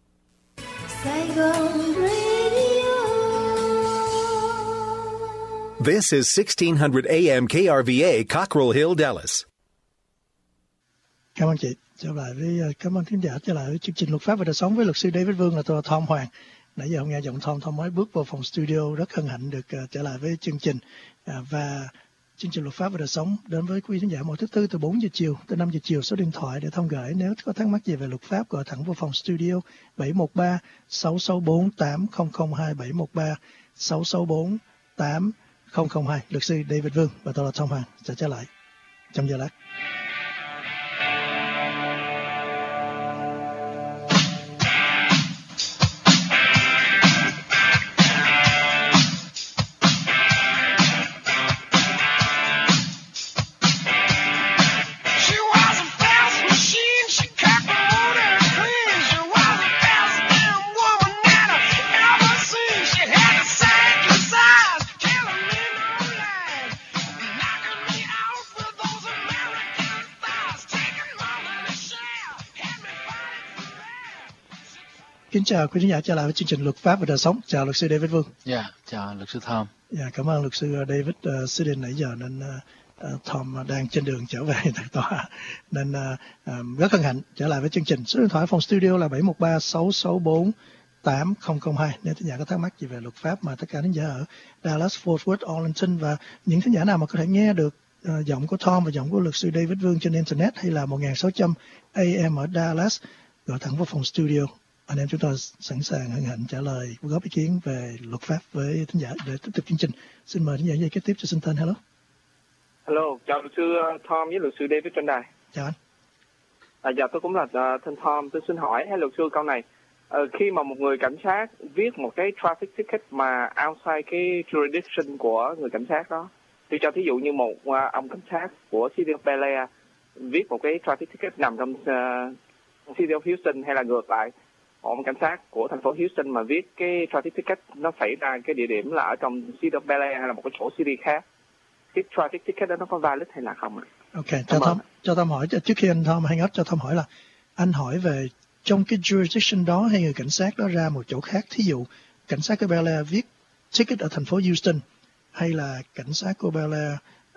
Sài Gòn Radio. This is 1600 AM KRVA, Cockrell Hill, Dallas. Cảm ơn chị. Cảm ơn thính giả trở lại với chương trình Luật pháp và đời sống với luật sư David Vương, là tôi là Tom Hoàng. Nãy giờ ông nghe giọng Tom mới bước vào phòng studio, rất hân hạnh được trở lại với chương trình. Và chương trình Luật pháp và đời sống đến với quý thính giả mỗi thứ Tư từ 4 giờ chiều tới 5 giờ chiều. Số điện thoại để thông gửi nếu có thắc mắc gì về luật pháp gọi thẳng vào phòng studio 713 664 8002 713 664 8002. Luật sư David Vương và tôi là Tom Hoàng sẽ trở lại trong giờ lát. Kính chào quý khán giả trở lại với chương trình Luật pháp và đời sống. Chào luật sư David Vương. Chào luật sư Tom. Cảm ơn luật sư David Sidin nãy giờ, nên Tom đang trên đường trở về tại tòa, nên rất hân hạnh trở lại với chương trình. Số điện thoại phòng studio là 713 664 8002 nếu thính giả có thắc mắc gì về luật pháp, mà tất cả thính giả ở Dallas, Fort Worth, Arlington và những thính giả nào mà có thể nghe được giọng của Tom và giọng của luật sư David Vương trên internet hay là 1600 AM ở Dallas, gọi thẳng vào phòng studio. Anh em chúng tôi sẵn sàng hân hạnh trả lời góp ý kiến về luật pháp với thính giả để tiếp tục chương trình. Xin mời thính giả dây kế tiếp cho xin tên. Hello, chào luật sư Tom với luật sư David trên đài. Chào anh. Dạ tôi cũng là tên Tom. Tôi xin hỏi luật sư câu này. Khi mà một người cảnh sát viết một cái traffic ticket mà outside cái jurisdiction của người cảnh sát đó, tôi cho thí dụ như một ông cảnh sát của City of Bel Air viết một cái traffic ticket nằm trong City of Houston, hay là ngược lại, ông cảnh sát của thành phố Houston mà viết cái traffic ticket nó xảy ra cái địa điểm là ở trong City of Bel Air hay là một cái chỗ city khác, cái traffic ticket đó nó có valid hay là không ạ? Ok, cho Tom hỏi trước khi anh Tom hang up, cho Tom hỏi là anh hỏi về trong cái jurisdiction đó hay người cảnh sát đó ra một chỗ khác, thí dụ cảnh sát của Bel Air viết ticket ở thành phố Houston, hay là cảnh sát của Bel Air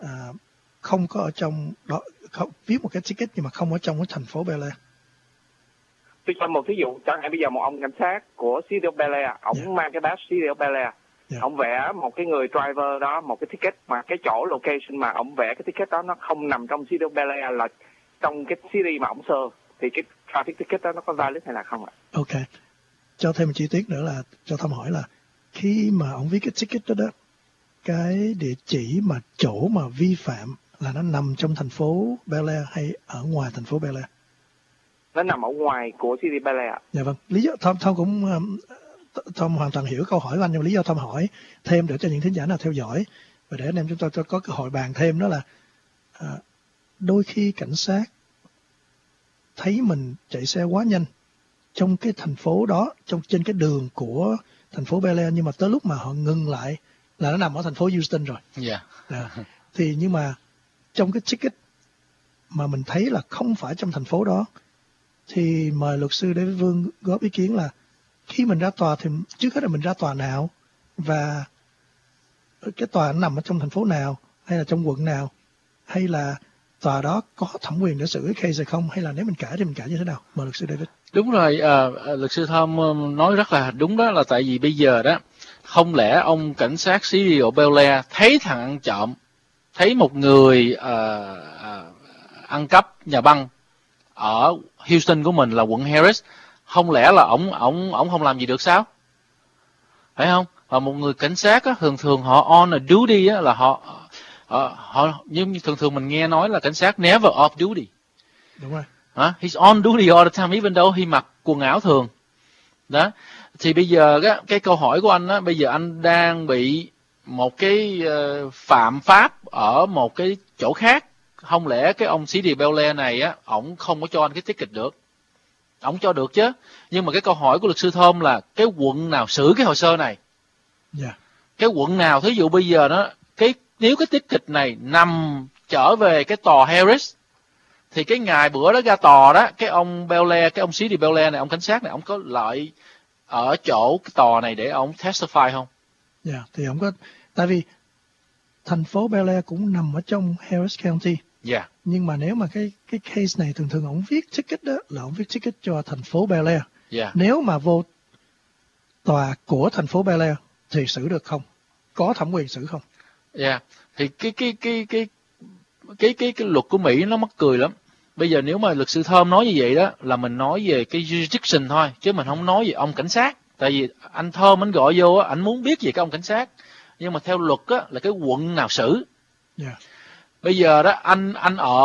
không có ở trong đó, viết một cái ticket nhưng mà không ở trong cái thành phố Bel Air. Tôi cho một thí dụ, chẳng hạn bây giờ một ông cảnh sát của City of Bel Air, ông mang cái badge City of Bel Air, ông vẽ một cái người driver đó một cái ticket mà cái chỗ location mà ông vẽ cái ticket đó nó không nằm trong City of Bel Air, là trong cái city mà ông serve, thì cái traffic ticket đó nó có valid hay là không ạ? Ok, cho thêm một chi tiết nữa là cho Tom hỏi là khi mà ông viết cái ticket đó, cái địa chỉ mà chỗ mà vi phạm là nó nằm trong thành phố Bel Air hay ở ngoài thành phố Bel Air? Nó nằm ở ngoài của City Bel Air. Dạ vâng, lý do Tom cũng Tom hoàn toàn hiểu câu hỏi của anh, nhưng lý do Tom hỏi thêm để cho những thính giả nào theo dõi và để anh em chúng tôi có cơ hội bàn thêm, đó là đôi khi cảnh sát thấy mình chạy xe quá nhanh trong cái thành phố đó, trên cái đường của thành phố Bel Air, nhưng mà tới lúc mà họ ngừng lại là nó nằm ở thành phố Houston rồi. Thì nhưng mà trong cái ticket mà mình thấy là không phải trong thành phố đó, thì mời luật sư David Vương góp ý kiến là khi mình ra tòa thì trước hết là mình ra tòa nào, và cái tòa nó nằm ở trong thành phố nào, hay là trong quận nào, hay là tòa đó có thẩm quyền để xử cái case hay không, hay là nếu mình cãi thì mình cãi như thế nào? Mời luật sư David. Đúng rồi, luật sư Tom nói rất là đúng, đó là tại vì bây giờ đó, không lẽ ông cảnh sát City of Bel Air thấy thằng ăn trộm, thấy một người ăn cắp nhà băng ở Houston của mình là quận Harris, không lẽ là ổng không làm gì được sao? Phải không? Và một người cảnh sát á, thường họ on a duty á, là họ nhưng thường mình nghe nói là cảnh sát never off duty. Đúng rồi. He's on duty all the time, even though he mặc quần áo thường. Đó. Thì bây giờ cái câu hỏi của anh á, bây giờ anh đang bị một cái phạm pháp ở một cái chỗ khác. Không lẽ cái ông City Bel Air này á, ổng không có cho anh cái ticket được? Ổng cho được chứ. Nhưng mà cái câu hỏi của luật sư Thơm là cái quận nào xử cái hồ sơ này? Cái quận nào, thí dụ bây giờ nó nếu cái ticket này nằm trở về cái tòa Harris, thì cái ngày bữa đó ra tòa đó, cái ông Bel Air, cái ông City Bel Air này, ông cảnh sát này, ông có lợi ở chỗ cái tòa này để ông testify không? Thì ông có, tại vì thành phố Bel Air cũng nằm ở trong Harris County. Yeah. Nhưng mà nếu mà cái case này thường ông viết ticket đó là ông viết ticket cho thành phố Bel Air. Yeah. Nếu mà vô tòa của thành phố Bel Air thì xử được không? Có thẩm quyền xử không? Thì cái luật của Mỹ nó mắc cười lắm. Bây giờ nếu mà luật sư Thơm nói như vậy đó là mình nói về cái jurisdiction thôi, chứ mình không nói về ông cảnh sát. Tại vì anh Thơm anh gọi vô á, anh muốn biết về cái ông cảnh sát. Nhưng mà theo luật á là cái quận nào xử. Yeah. Bây giờ đó anh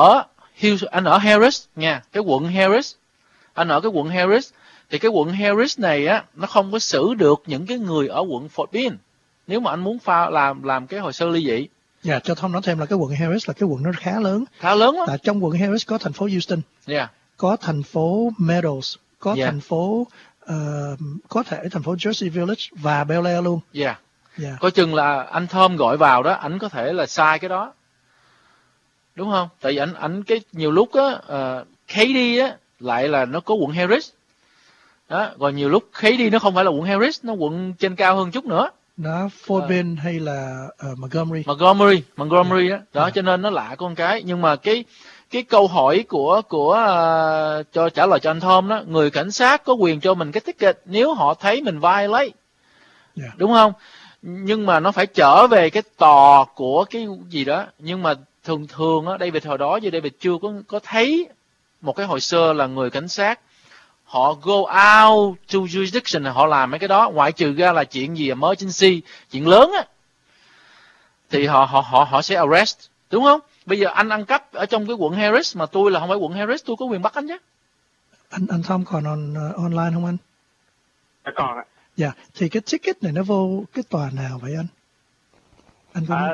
ở Harris nha, cái quận Harris. Anh ở cái quận Harris thì cái quận Harris này á nó không có xử được những cái người ở quận Fort Bend. Nếu mà anh muốn làm cái hồ sơ ly dị. Dạ, cho Thông nói thêm là cái quận Harris là cái quận nó khá lớn. Khá lớn lắm. Tại trong quận Harris có thành phố Houston, có thành phố Meadows, có thành phố có thể thành phố Jersey Village và Bel Air luôn. Coi chừng là anh Thơm gọi vào đó, ảnh có thể là sai cái đó, đúng không? Tại vì ảnh cái nhiều lúc á Katy á lại là nó có quận Harris đó, rồi nhiều lúc Katy nó không phải là quận Harris, nó quận trên cao hơn chút nữa. Nó Fort Bend hay là Montgomery đó, đó cho nên nó lạ con cái. Nhưng mà cái câu hỏi của cho trả lời cho anh Thơm đó, người cảnh sát có quyền cho mình cái ticket nếu họ thấy mình violate, đúng không? Nhưng mà nó phải trở về cái tòa của cái gì đó. Nhưng mà thường á, David hồi đó giờ David chưa có thấy một cái hồ sơ là người cảnh sát họ go out to jurisdiction, họ làm mấy cái đó, ngoại trừ ra là chuyện gì emergency, chuyện lớn á thì họ sẽ arrest, đúng không? Bây giờ anh ăn cắp ở trong cái quận Harris mà tôi là không phải quận Harris, tôi có quyền bắt anh chứ. Anh Tom còn online không anh? Còn ạ. Dạ, thì cái ticket này nó vô cái tòa nào vậy anh? Anh có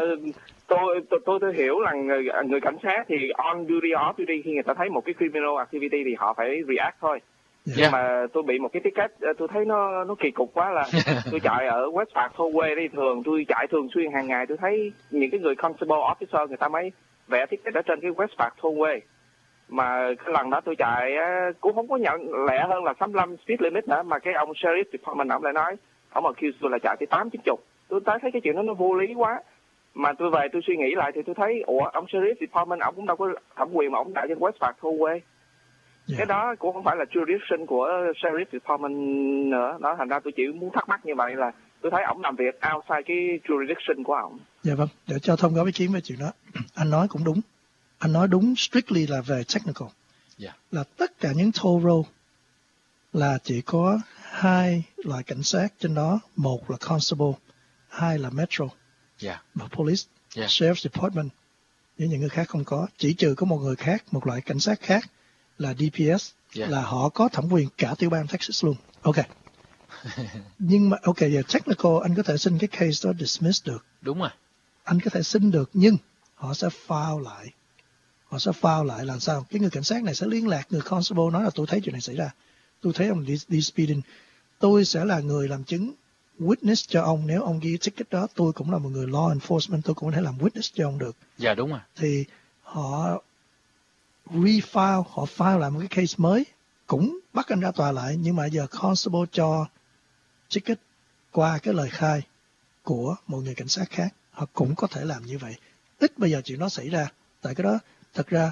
tôi hiểu là người cảnh sát thì on duty off duty, khi người ta thấy một cái criminal activity thì họ phải react thôi. Nhưng mà tôi bị một cái ticket, tôi thấy nó kỳ cục quá là tôi chạy ở West Park Tollway đi, tôi chạy thường xuyên hàng ngày, tôi thấy những cái người constable officer người ta mới vẽ ticket ở trên cái West Park Tollway. Mà cái lần đó tôi chạy cũng không có nhận lẹ hơn là 65 speed limit nữa, mà cái ông sheriff department ông lại nói, ông accuse tôi là chạy tới 80-90. Tôi thấy cái chuyện đó nó vô lý quá. Mà tôi về tôi suy nghĩ lại thì tôi thấy ông sheriff department ông cũng đâu có thẩm quyền mà ông chạy trên West Park Tollway. Cái đó cũng không phải là jurisdiction của sheriff department nữa. Đó, thành ra tôi chỉ muốn thắc mắc như vậy là tôi thấy ổng làm việc outside cái jurisdiction của ổng. Dạ vâng, để cho Thông có ý kiến về chuyện đó. Anh nói cũng đúng. Anh nói đúng strictly là về technical. Là tất cả những toll road là chỉ có hai loại cảnh sát trên đó. Một là constable, hai là metro và police, sheriff's department. Những người khác không có. Chỉ trừ có một người khác, một loại cảnh sát khác là DPS, là họ có thẩm quyền cả tiểu bang Texas luôn. Ok. Nhưng mà giờ technical anh có thể xin cái case đó dismiss được. Đúng rồi. Anh có thể xin được, nhưng họ sẽ file lại. Họ sẽ file lại là sao? Cái người cảnh sát này sẽ liên lạc người constable, nói là tôi thấy chuyện này xảy ra. Tôi thấy ông đi speeding. Tôi sẽ là người làm chứng, witness cho ông. Nếu ông ghi ticket đó, tôi cũng là một người law enforcement, tôi cũng có thể làm witness cho ông được. Dạ đúng rồi. Thì họ refile, họ file lại một cái case mới, cũng bắt anh ra tòa lại, nhưng mà giờ constable cho ticket qua cái lời khai của một người cảnh sát khác, họ cũng có thể làm như vậy. Ít bây giờ chuyện đó xảy ra, tại cái đó thật ra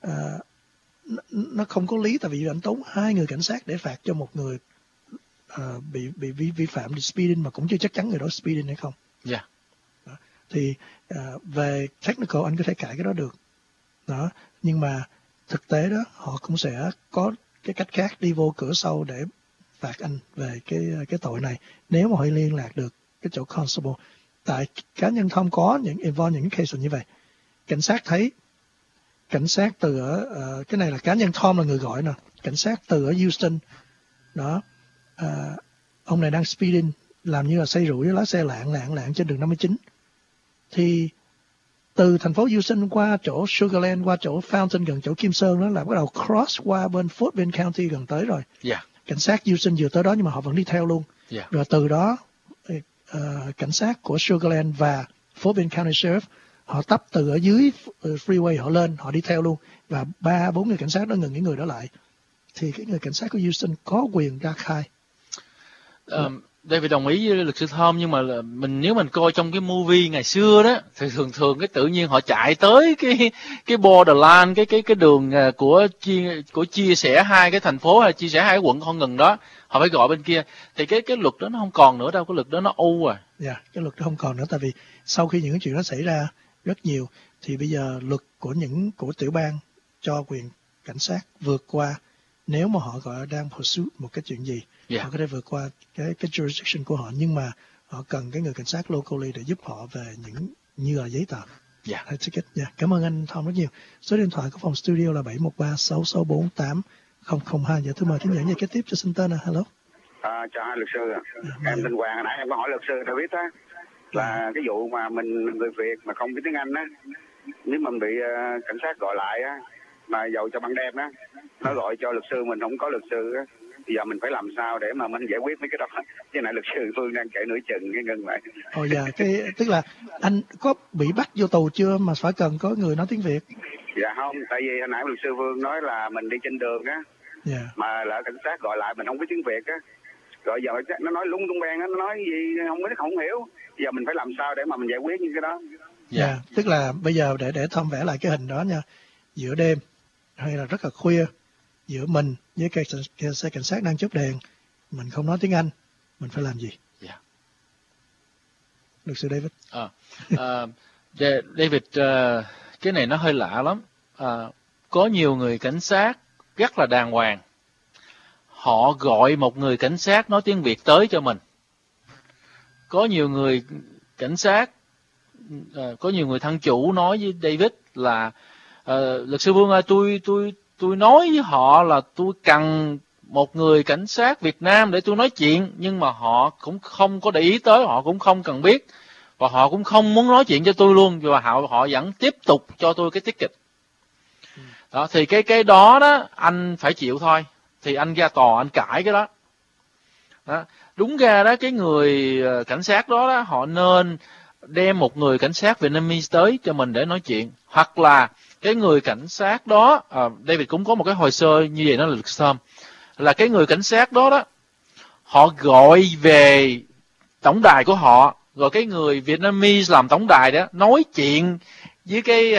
nó không có lý, tại vì anh tốn hai người cảnh sát để phạt cho một người bị vi phạm speeding mà cũng chưa chắc chắn người đó speeding hay không. Thì về technical anh có thể cãi cái đó được đó, nhưng mà thực tế đó họ cũng sẽ có cái cách khác đi vô cửa sau để phạt anh về cái tội này, nếu mà họ liên lạc được cái chỗ constable. Tại cá nhân Tom có involve những case như vậy, cảnh sát thấy, cảnh sát từ ở cái này là cá nhân Tom là người gọi nè, cảnh sát từ ở Houston đó, ông này đang speeding, làm như là say rượu với lái xe lạng trên đường 59, thì từ thành phố Houston qua chỗ Sugarland, qua chỗ Fountain gần chỗ Kim Sơn đó là bắt đầu cross qua bên Fort Bend County gần tới rồi. Cảnh sát Houston vừa tới đó nhưng mà họ vẫn đi theo luôn. Rồi từ đó cảnh sát của Sugarland và Fort Bend County Sheriff họ tấp từ ở dưới freeway họ lên, họ đi theo luôn, và 3-4 người cảnh sát đó ngừng những người đó lại, thì cái người cảnh sát của Houston có quyền ra khai. David đồng ý với luật sư Thom, nhưng mà nếu mình coi trong cái movie ngày xưa đó thì thường cái tự nhiên họ chạy tới cái borderline, cái đường của chia sẻ hai cái thành phố hay chia sẻ hai cái quận không ngừng đó, họ phải gọi bên kia, thì cái luật đó nó không còn nữa đâu, cái luật đó nó u rồi. Dạ, cái luật đó không còn nữa, tại vì sau khi những cái chuyện đó xảy ra rất nhiều thì bây giờ luật của tiểu bang cho quyền cảnh sát vượt qua, nếu mà họ gọi đang pursue một cái chuyện gì, họ có thể vượt qua cái jurisdiction của họ, nhưng mà họ cần cái người cảnh sát locally để giúp họ về những như là giấy tờ. Hay ticket. Cảm ơn anh Tom rất nhiều. Số điện thoại của phòng studio là 713-6648-002. Dạ thưa mời thính giả nghe kế tiếp cho xin tên. Hello. Chào hai luật sư. Em tên Hoàng, hồi nãy em có hỏi luật sư David á, là cái vụ mà mình người Việt mà không biết tiếng Anh á, nếu mình bị cảnh sát gọi lại á, mà dầu cho ban đêm á, nó gọi cho luật sư mình không có luật sư á, bây giờ mình phải làm sao để mà mình giải quyết mấy cái đó? Chứ này luật sư Phương đang kể nửa chừng cái ngân vậy. Tức là anh có bị bắt vô tù chưa mà phải cần có người nói tiếng Việt? Dạ không, tại vì hồi nãy luật sư Phương nói là mình đi trên đường á, mà lỡ cảnh sát gọi lại mình không biết tiếng Việt á, rồi giờ nó nói lung tung beng á, nó nói gì không hiểu. Giờ mình phải làm sao để mà mình giải quyết những cái đó? Tức là bây giờ để Tom vẽ lại cái hình đó nha, giữa đêm hay là rất là khuya, giữa mình với cái xe cảnh sát đang chớp đèn, mình không nói tiếng Anh, mình phải làm gì? Luật sư David. David, cái này nó hơi lạ lắm. Có nhiều người cảnh sát rất là đàng hoàng, họ gọi một người cảnh sát nói tiếng Việt tới cho mình. Có nhiều người cảnh sát, có nhiều người thân chủ nói với David là luật sư Vương ơi, tôi nói với họ là tôi cần một người cảnh sát Việt Nam để tôi nói chuyện, nhưng mà họ cũng không có để ý tới, họ cũng không cần biết, và họ cũng không muốn nói chuyện cho tôi luôn, và họ vẫn tiếp tục cho tôi cái ticket. Đó, thì cái đó anh phải chịu thôi, thì anh ra tòa anh cãi cái đó. Đúng ra đó, cái người cảnh sát đó, họ nên đem một người cảnh sát Vietnamese tới cho mình để nói chuyện, hoặc là cái người cảnh sát đó, David cũng có một cái hồ sơ như vậy, nó là luật Thom, là cái người cảnh sát đó họ gọi về tổng đài của họ, rồi cái người Vietnamese làm tổng đài đó nói chuyện với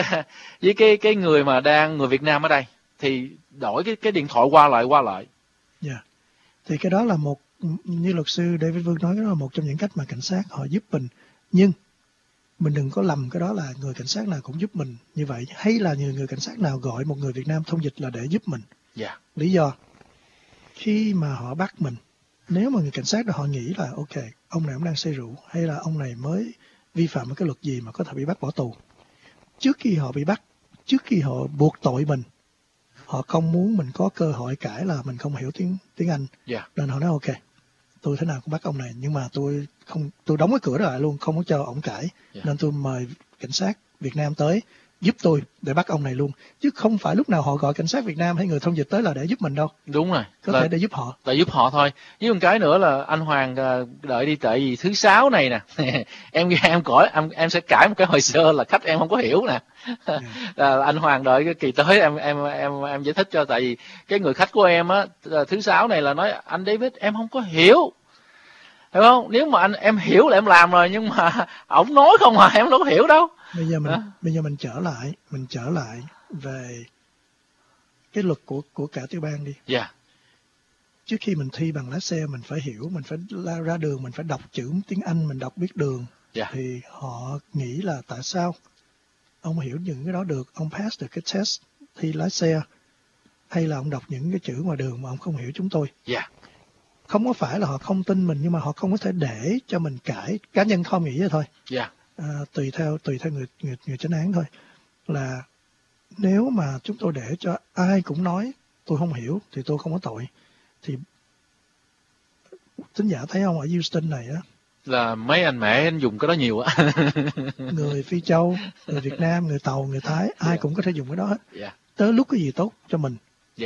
cái người mà người Việt Nam ở đây, thì đổi cái điện thoại qua lại. Thì cái đó là một, như luật sư David Vương nói, đó là một trong những cách mà cảnh sát họ giúp mình, nhưng mình đừng có lầm cái đó là người cảnh sát nào cũng giúp mình như vậy, hay là người cảnh sát nào gọi một người Việt Nam thông dịch là để giúp mình. Lý do khi mà họ bắt mình, nếu mà người cảnh sát đó họ nghĩ là ok, ông này ông đang say rượu, hay là ông này mới vi phạm một cái luật gì mà có thể bị bắt bỏ tù, trước khi họ bị bắt, trước khi họ buộc tội mình, họ không muốn mình có cơ hội cãi là mình không hiểu tiếng Anh, nên họ nói ok, tôi thế nào cũng bắt ông này, nhưng mà tôi đóng cái cửa đó lại luôn, không có cho ông cãi, nên tôi mời cảnh sát Việt Nam tới giúp tôi để bắt ông này luôn, chứ không phải lúc nào họ gọi cảnh sát Việt Nam hay người thông dịch tới là để giúp mình đâu. Đúng rồi, có thể để giúp họ. Để giúp họ thôi. Với một cái nữa là anh Hoàng đợi đi, tại vì thứ Sáu này nè em sẽ cãi một cái hồ sơ là khách em không có hiểu nè. Anh Hoàng đợi cái kỳ tới em giải thích cho, tại vì cái người khách của em thứ Sáu này là nói anh David em không có hiểu. Hiểu không? Nếu mà em hiểu là em làm rồi, nhưng mà ổng nói không mà em đâu có hiểu đâu. Bây giờ mình trở lại về cái luật của cả tiểu bang đi. Trước khi mình thi bằng lái xe mình phải hiểu, mình phải ra đường mình phải đọc chữ tiếng Anh, mình đọc biết đường. Thì họ nghĩ là tại sao ông hiểu những cái đó được, ông pass được cái test thi lái xe, hay là ông đọc những cái chữ ngoài đường mà ông không hiểu chúng tôi. Không có phải là họ không tin mình, nhưng mà họ không có thể để cho mình cãi. Cá nhân Tom nghĩ vậy thôi. Tùy theo người chánh án thôi. Là nếu mà chúng tôi để cho ai cũng nói tôi không hiểu thì tôi không có tội, thì thính giả thấy không, ở Houston này á, là mấy anh mẹ anh dùng cái đó nhiều á. Người Phi Châu, người Việt Nam, người Tàu, người Thái, ai cũng có thể dùng cái đó hết. Tới lúc cái gì tốt cho mình,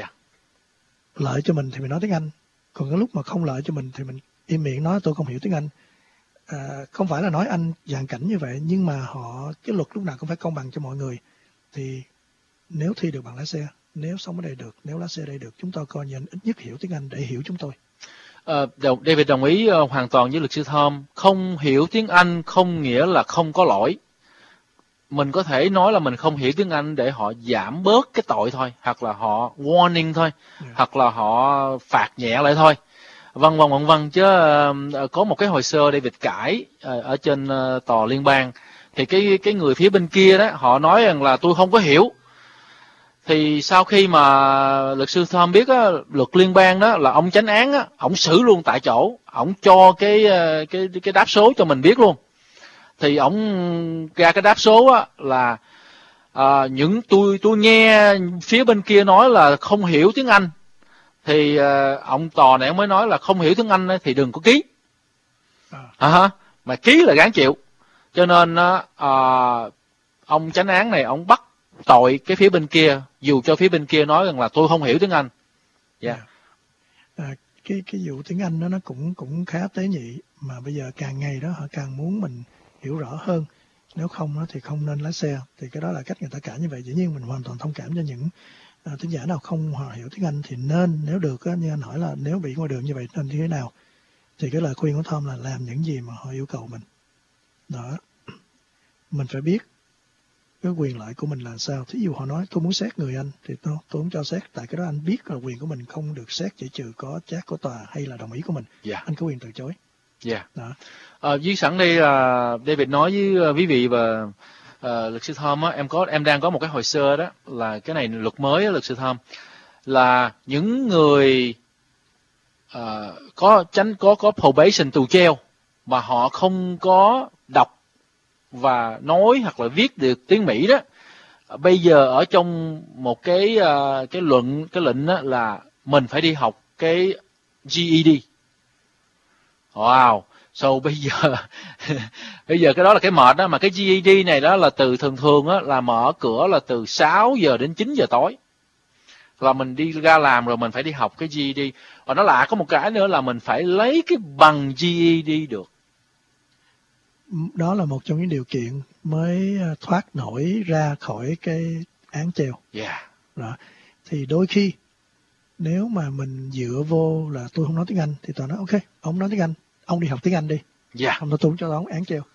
lợi cho mình thì mình nói tiếng Anh, còn cái lúc mà không lợi cho mình thì mình im miệng nói tôi không hiểu tiếng Anh. Không phải là nói anh dàn cảnh như vậy, nhưng mà cái luật lúc nào cũng phải công bằng cho mọi người. Thì nếu thi được bằng lái xe, nếu sống ở đây được, nếu lái xe ở đây được, chúng tôi coi như anh ít nhất hiểu tiếng Anh để hiểu chúng tôi. David đồng ý hoàn toàn với luật sư Thom. Không hiểu tiếng Anh không nghĩa là không có lỗi. Mình có thể nói là mình không hiểu tiếng Anh để họ giảm bớt cái tội thôi, hoặc là họ warning thôi, hoặc là họ phạt nhẹ lại thôi. Vâng, chứ có một cái hồ sơ David cãi ở trên tòa liên bang, thì cái người phía bên kia đó, họ nói rằng là tôi không có hiểu. Thì sau khi mà luật sư Thom biết á, luật liên bang đó là ông chánh án á, ổng xử luôn tại chỗ, ổng cho cái đáp số cho mình biết luôn. Thì ổng ra cái đáp số á là tôi nghe phía bên kia nói là không hiểu tiếng Anh, thì ông tòa này ông mới nói là không hiểu tiếng Anh ấy, thì đừng có ký. Mà ký là gán chịu. Cho nên ông chánh án này ông bắt tội cái phía bên kia, dù cho phía bên kia nói rằng là tôi không hiểu tiếng Anh. Cái vụ tiếng Anh đó nó cũng khá tế nhị, mà bây giờ càng ngày đó họ càng muốn mình hiểu rõ hơn. Nếu không đó thì không nên lái xe. Thì cái đó là cách người ta cãi như vậy. Dĩ nhiên mình hoàn toàn thông cảm cho những thính giả nào không hiểu tiếng Anh, thì nên, nếu được á, như anh hỏi là nếu bị ngoài đường như vậy nên như thế nào, thì cái lời khuyên của Thom là làm những gì mà họ yêu cầu mình. Đó, mình phải biết cái quyền lợi của mình là sao. Thí dụ họ nói tôi muốn xét người anh, thì tôi không cho xét, tại cái đó anh biết là quyền của mình không được xét, chỉ trừ có trác của tòa hay là đồng ý của mình. Anh có quyền từ chối. Dưới sẵn đây là David nói với quý vị và luật sư Thom á, em đang có một cái hồ sơ đó, là cái này luật mới á, luật sư Thom, là những người có probation, tù treo, mà họ không có đọc và nói hoặc là viết được tiếng Mỹ đó, bây giờ ở trong một cái lệnh đó là mình phải đi học cái GED. Wow. So bây giờ cái đó là cái mệt đó, mà cái GED này đó là thường á, là mở cửa là từ 6 giờ đến 9 giờ tối. Là mình đi ra làm rồi mình phải đi học cái GED. Và nó lạ có một cái nữa là mình phải lấy cái bằng GED được. Đó là một trong những điều kiện mới thoát nổi ra khỏi cái án treo. Đó. Thì đôi khi nếu mà mình dựa vô là tôi không nói tiếng Anh, thì tòa nói ok, ông nói tiếng Anh, ông đi học tiếng Anh đi. Không tôi cho ông án treo.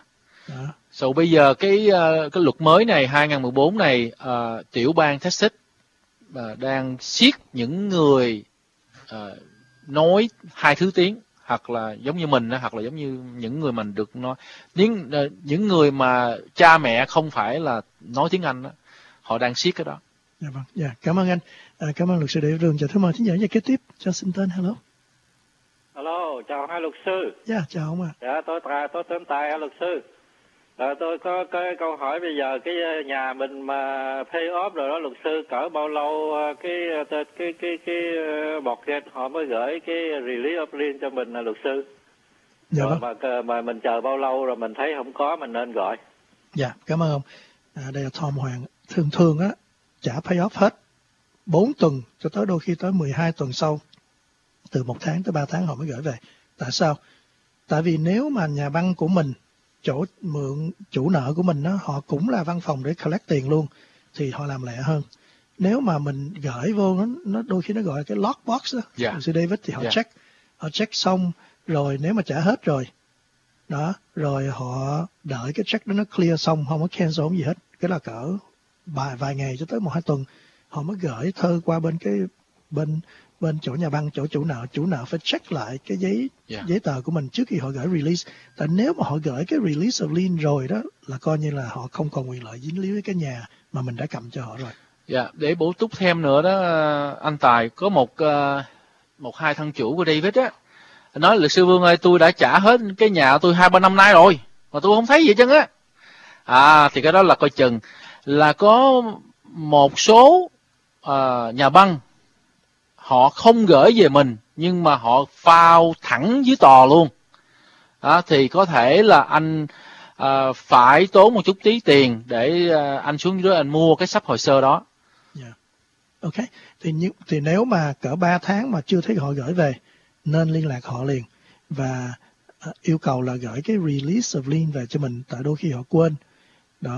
So bây giờ cái luật mới này 2014 này, tiểu bang Texas đang siết những người nói 2 thứ tiếng, hoặc là giống như mình, hoặc là giống như những người mình được nói những người mà cha mẹ không phải là nói tiếng Anh đó, họ đang siết cái đó. Cảm ơn anh. Cảm ơn luật sư Đại Đường. Chào thưa mời thính giả và kế tiếp cho xin tên. Hello, chào hai luật sư. Chào ông ạ. Tôi tên Tài, luật sư. Tôi có cái câu hỏi, bây giờ cái nhà mình mà pay off rồi đó luật sư, cỡ bao lâu cái mortgage họ mới gửi cái release of lien cho mình luật sư? Mà mình chờ bao lâu rồi mình thấy không có, mình nên gọi. Cảm ơn ông. Đây là Thom Hoàng. Thường á, trả pay off hết 4 tuần cho tới đôi khi tới 12 tuần sau, từ 1 tháng tới 3 tháng họ mới gửi về. Tại sao? Tại vì nếu mà nhà băng của mình, chỗ mượn chủ nợ của mình đó, họ cũng là văn phòng để collect tiền luôn, thì họ làm lẹ hơn. Nếu mà mình gửi vô nó đôi khi nó gọi là cái lockbox đó, sư David, thì họ check xong rồi, nếu mà trả hết rồi đó, rồi họ đợi cái check đó nó clear xong, không có cancel không gì hết, cái là cỡ vài ngày cho tới 1-2 tuần họ mới gửi thơ qua bên chỗ nhà băng, chỗ chủ nợ phải check lại cái giấy tờ của mình trước khi họ gửi release. Tại nếu mà họ gửi cái release of lien rồi đó, là coi như là họ không còn quyền lợi dính líu với cái nhà mà mình đã cầm cho họ rồi. Để bổ túc thêm nữa đó anh Tài, có một hai thân chủ của David á, nói luật sư Vương ơi, tôi đã trả hết cái nhà tôi 2-3 năm nay rồi mà tôi không thấy gì chứ á. Thì cái đó là coi chừng là có một số nhà băng họ không gửi về mình, nhưng mà họ file thẳng dưới tòa luôn. Thì có thể là anh phải tốn một chút tí tiền để anh xuống dưới anh mua cái sắp hồ sơ đó. Ok, thì nếu mà cỡ 3 tháng mà chưa thấy họ gửi về, nên liên lạc họ liền và yêu cầu là gửi cái release of lien về cho mình, tại đôi khi họ quên đó.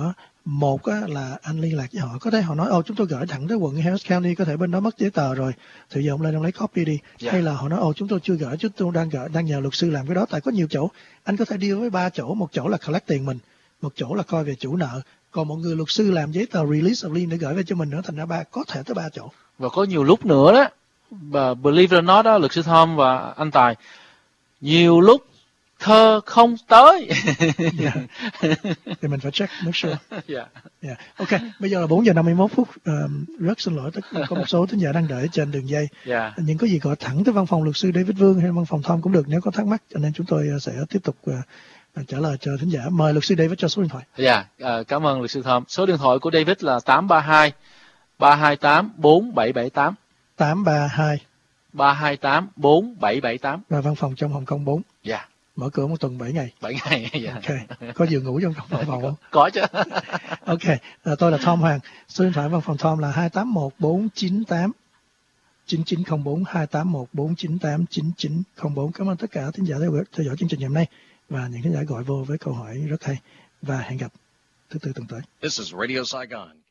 Một á, là anh liên lạc với họ, có thể họ nói chúng tôi gửi thẳng tới quận Harris County, có thể bên đó mất giấy tờ rồi, thì giờ ông lên ông lấy copy đi. Hay là họ nói chúng tôi chưa gửi, chúng tôi đang nhờ luật sư làm cái đó. Tại có nhiều chỗ anh có thể deal với 3 chỗ, một chỗ là collect tiền mình, một chỗ là coi về chủ nợ, còn một người luật sư làm giấy tờ release of lien để gửi về cho mình nữa, thành ra có thể tới 3 chỗ. Và có nhiều lúc nữa đó, believe it or not đó, luật sư Tom và anh Tài, nhiều lúc thơ không tới. Thì mình phải check, make sure. Ok, bây giờ là 4 giờ 51 phút. Rất xin lỗi, có một số thính giả đang đợi trên đường dây. Nhưng có gì gọi thẳng tới văn phòng luật sư David Vương hay văn phòng Tom cũng được nếu có thắc mắc, cho nên chúng tôi sẽ tiếp tục trả lời cho thính giả. Mời luật sư David cho số điện thoại. Cảm ơn luật sư Tom. Số điện thoại của David là 832 328 4778. 832 328 4778. Và văn phòng trong Hồng Kông 4. Mở cửa một tuần 7 ngày. 7 ngày. Ok. Có giường ngủ trong phòng không? Có chứ. Ok. Tôi là Tom Hoàng. Số điện thoại văn phòng Tom là 281 498 9904, 281 498 9904. Cảm ơn tất cả thính giả theo dõi chương trình ngày hôm nay và những thính giả gọi vô với câu hỏi rất hay, và hẹn gặp thứ Tư tuần tới. This is Radio Saigon.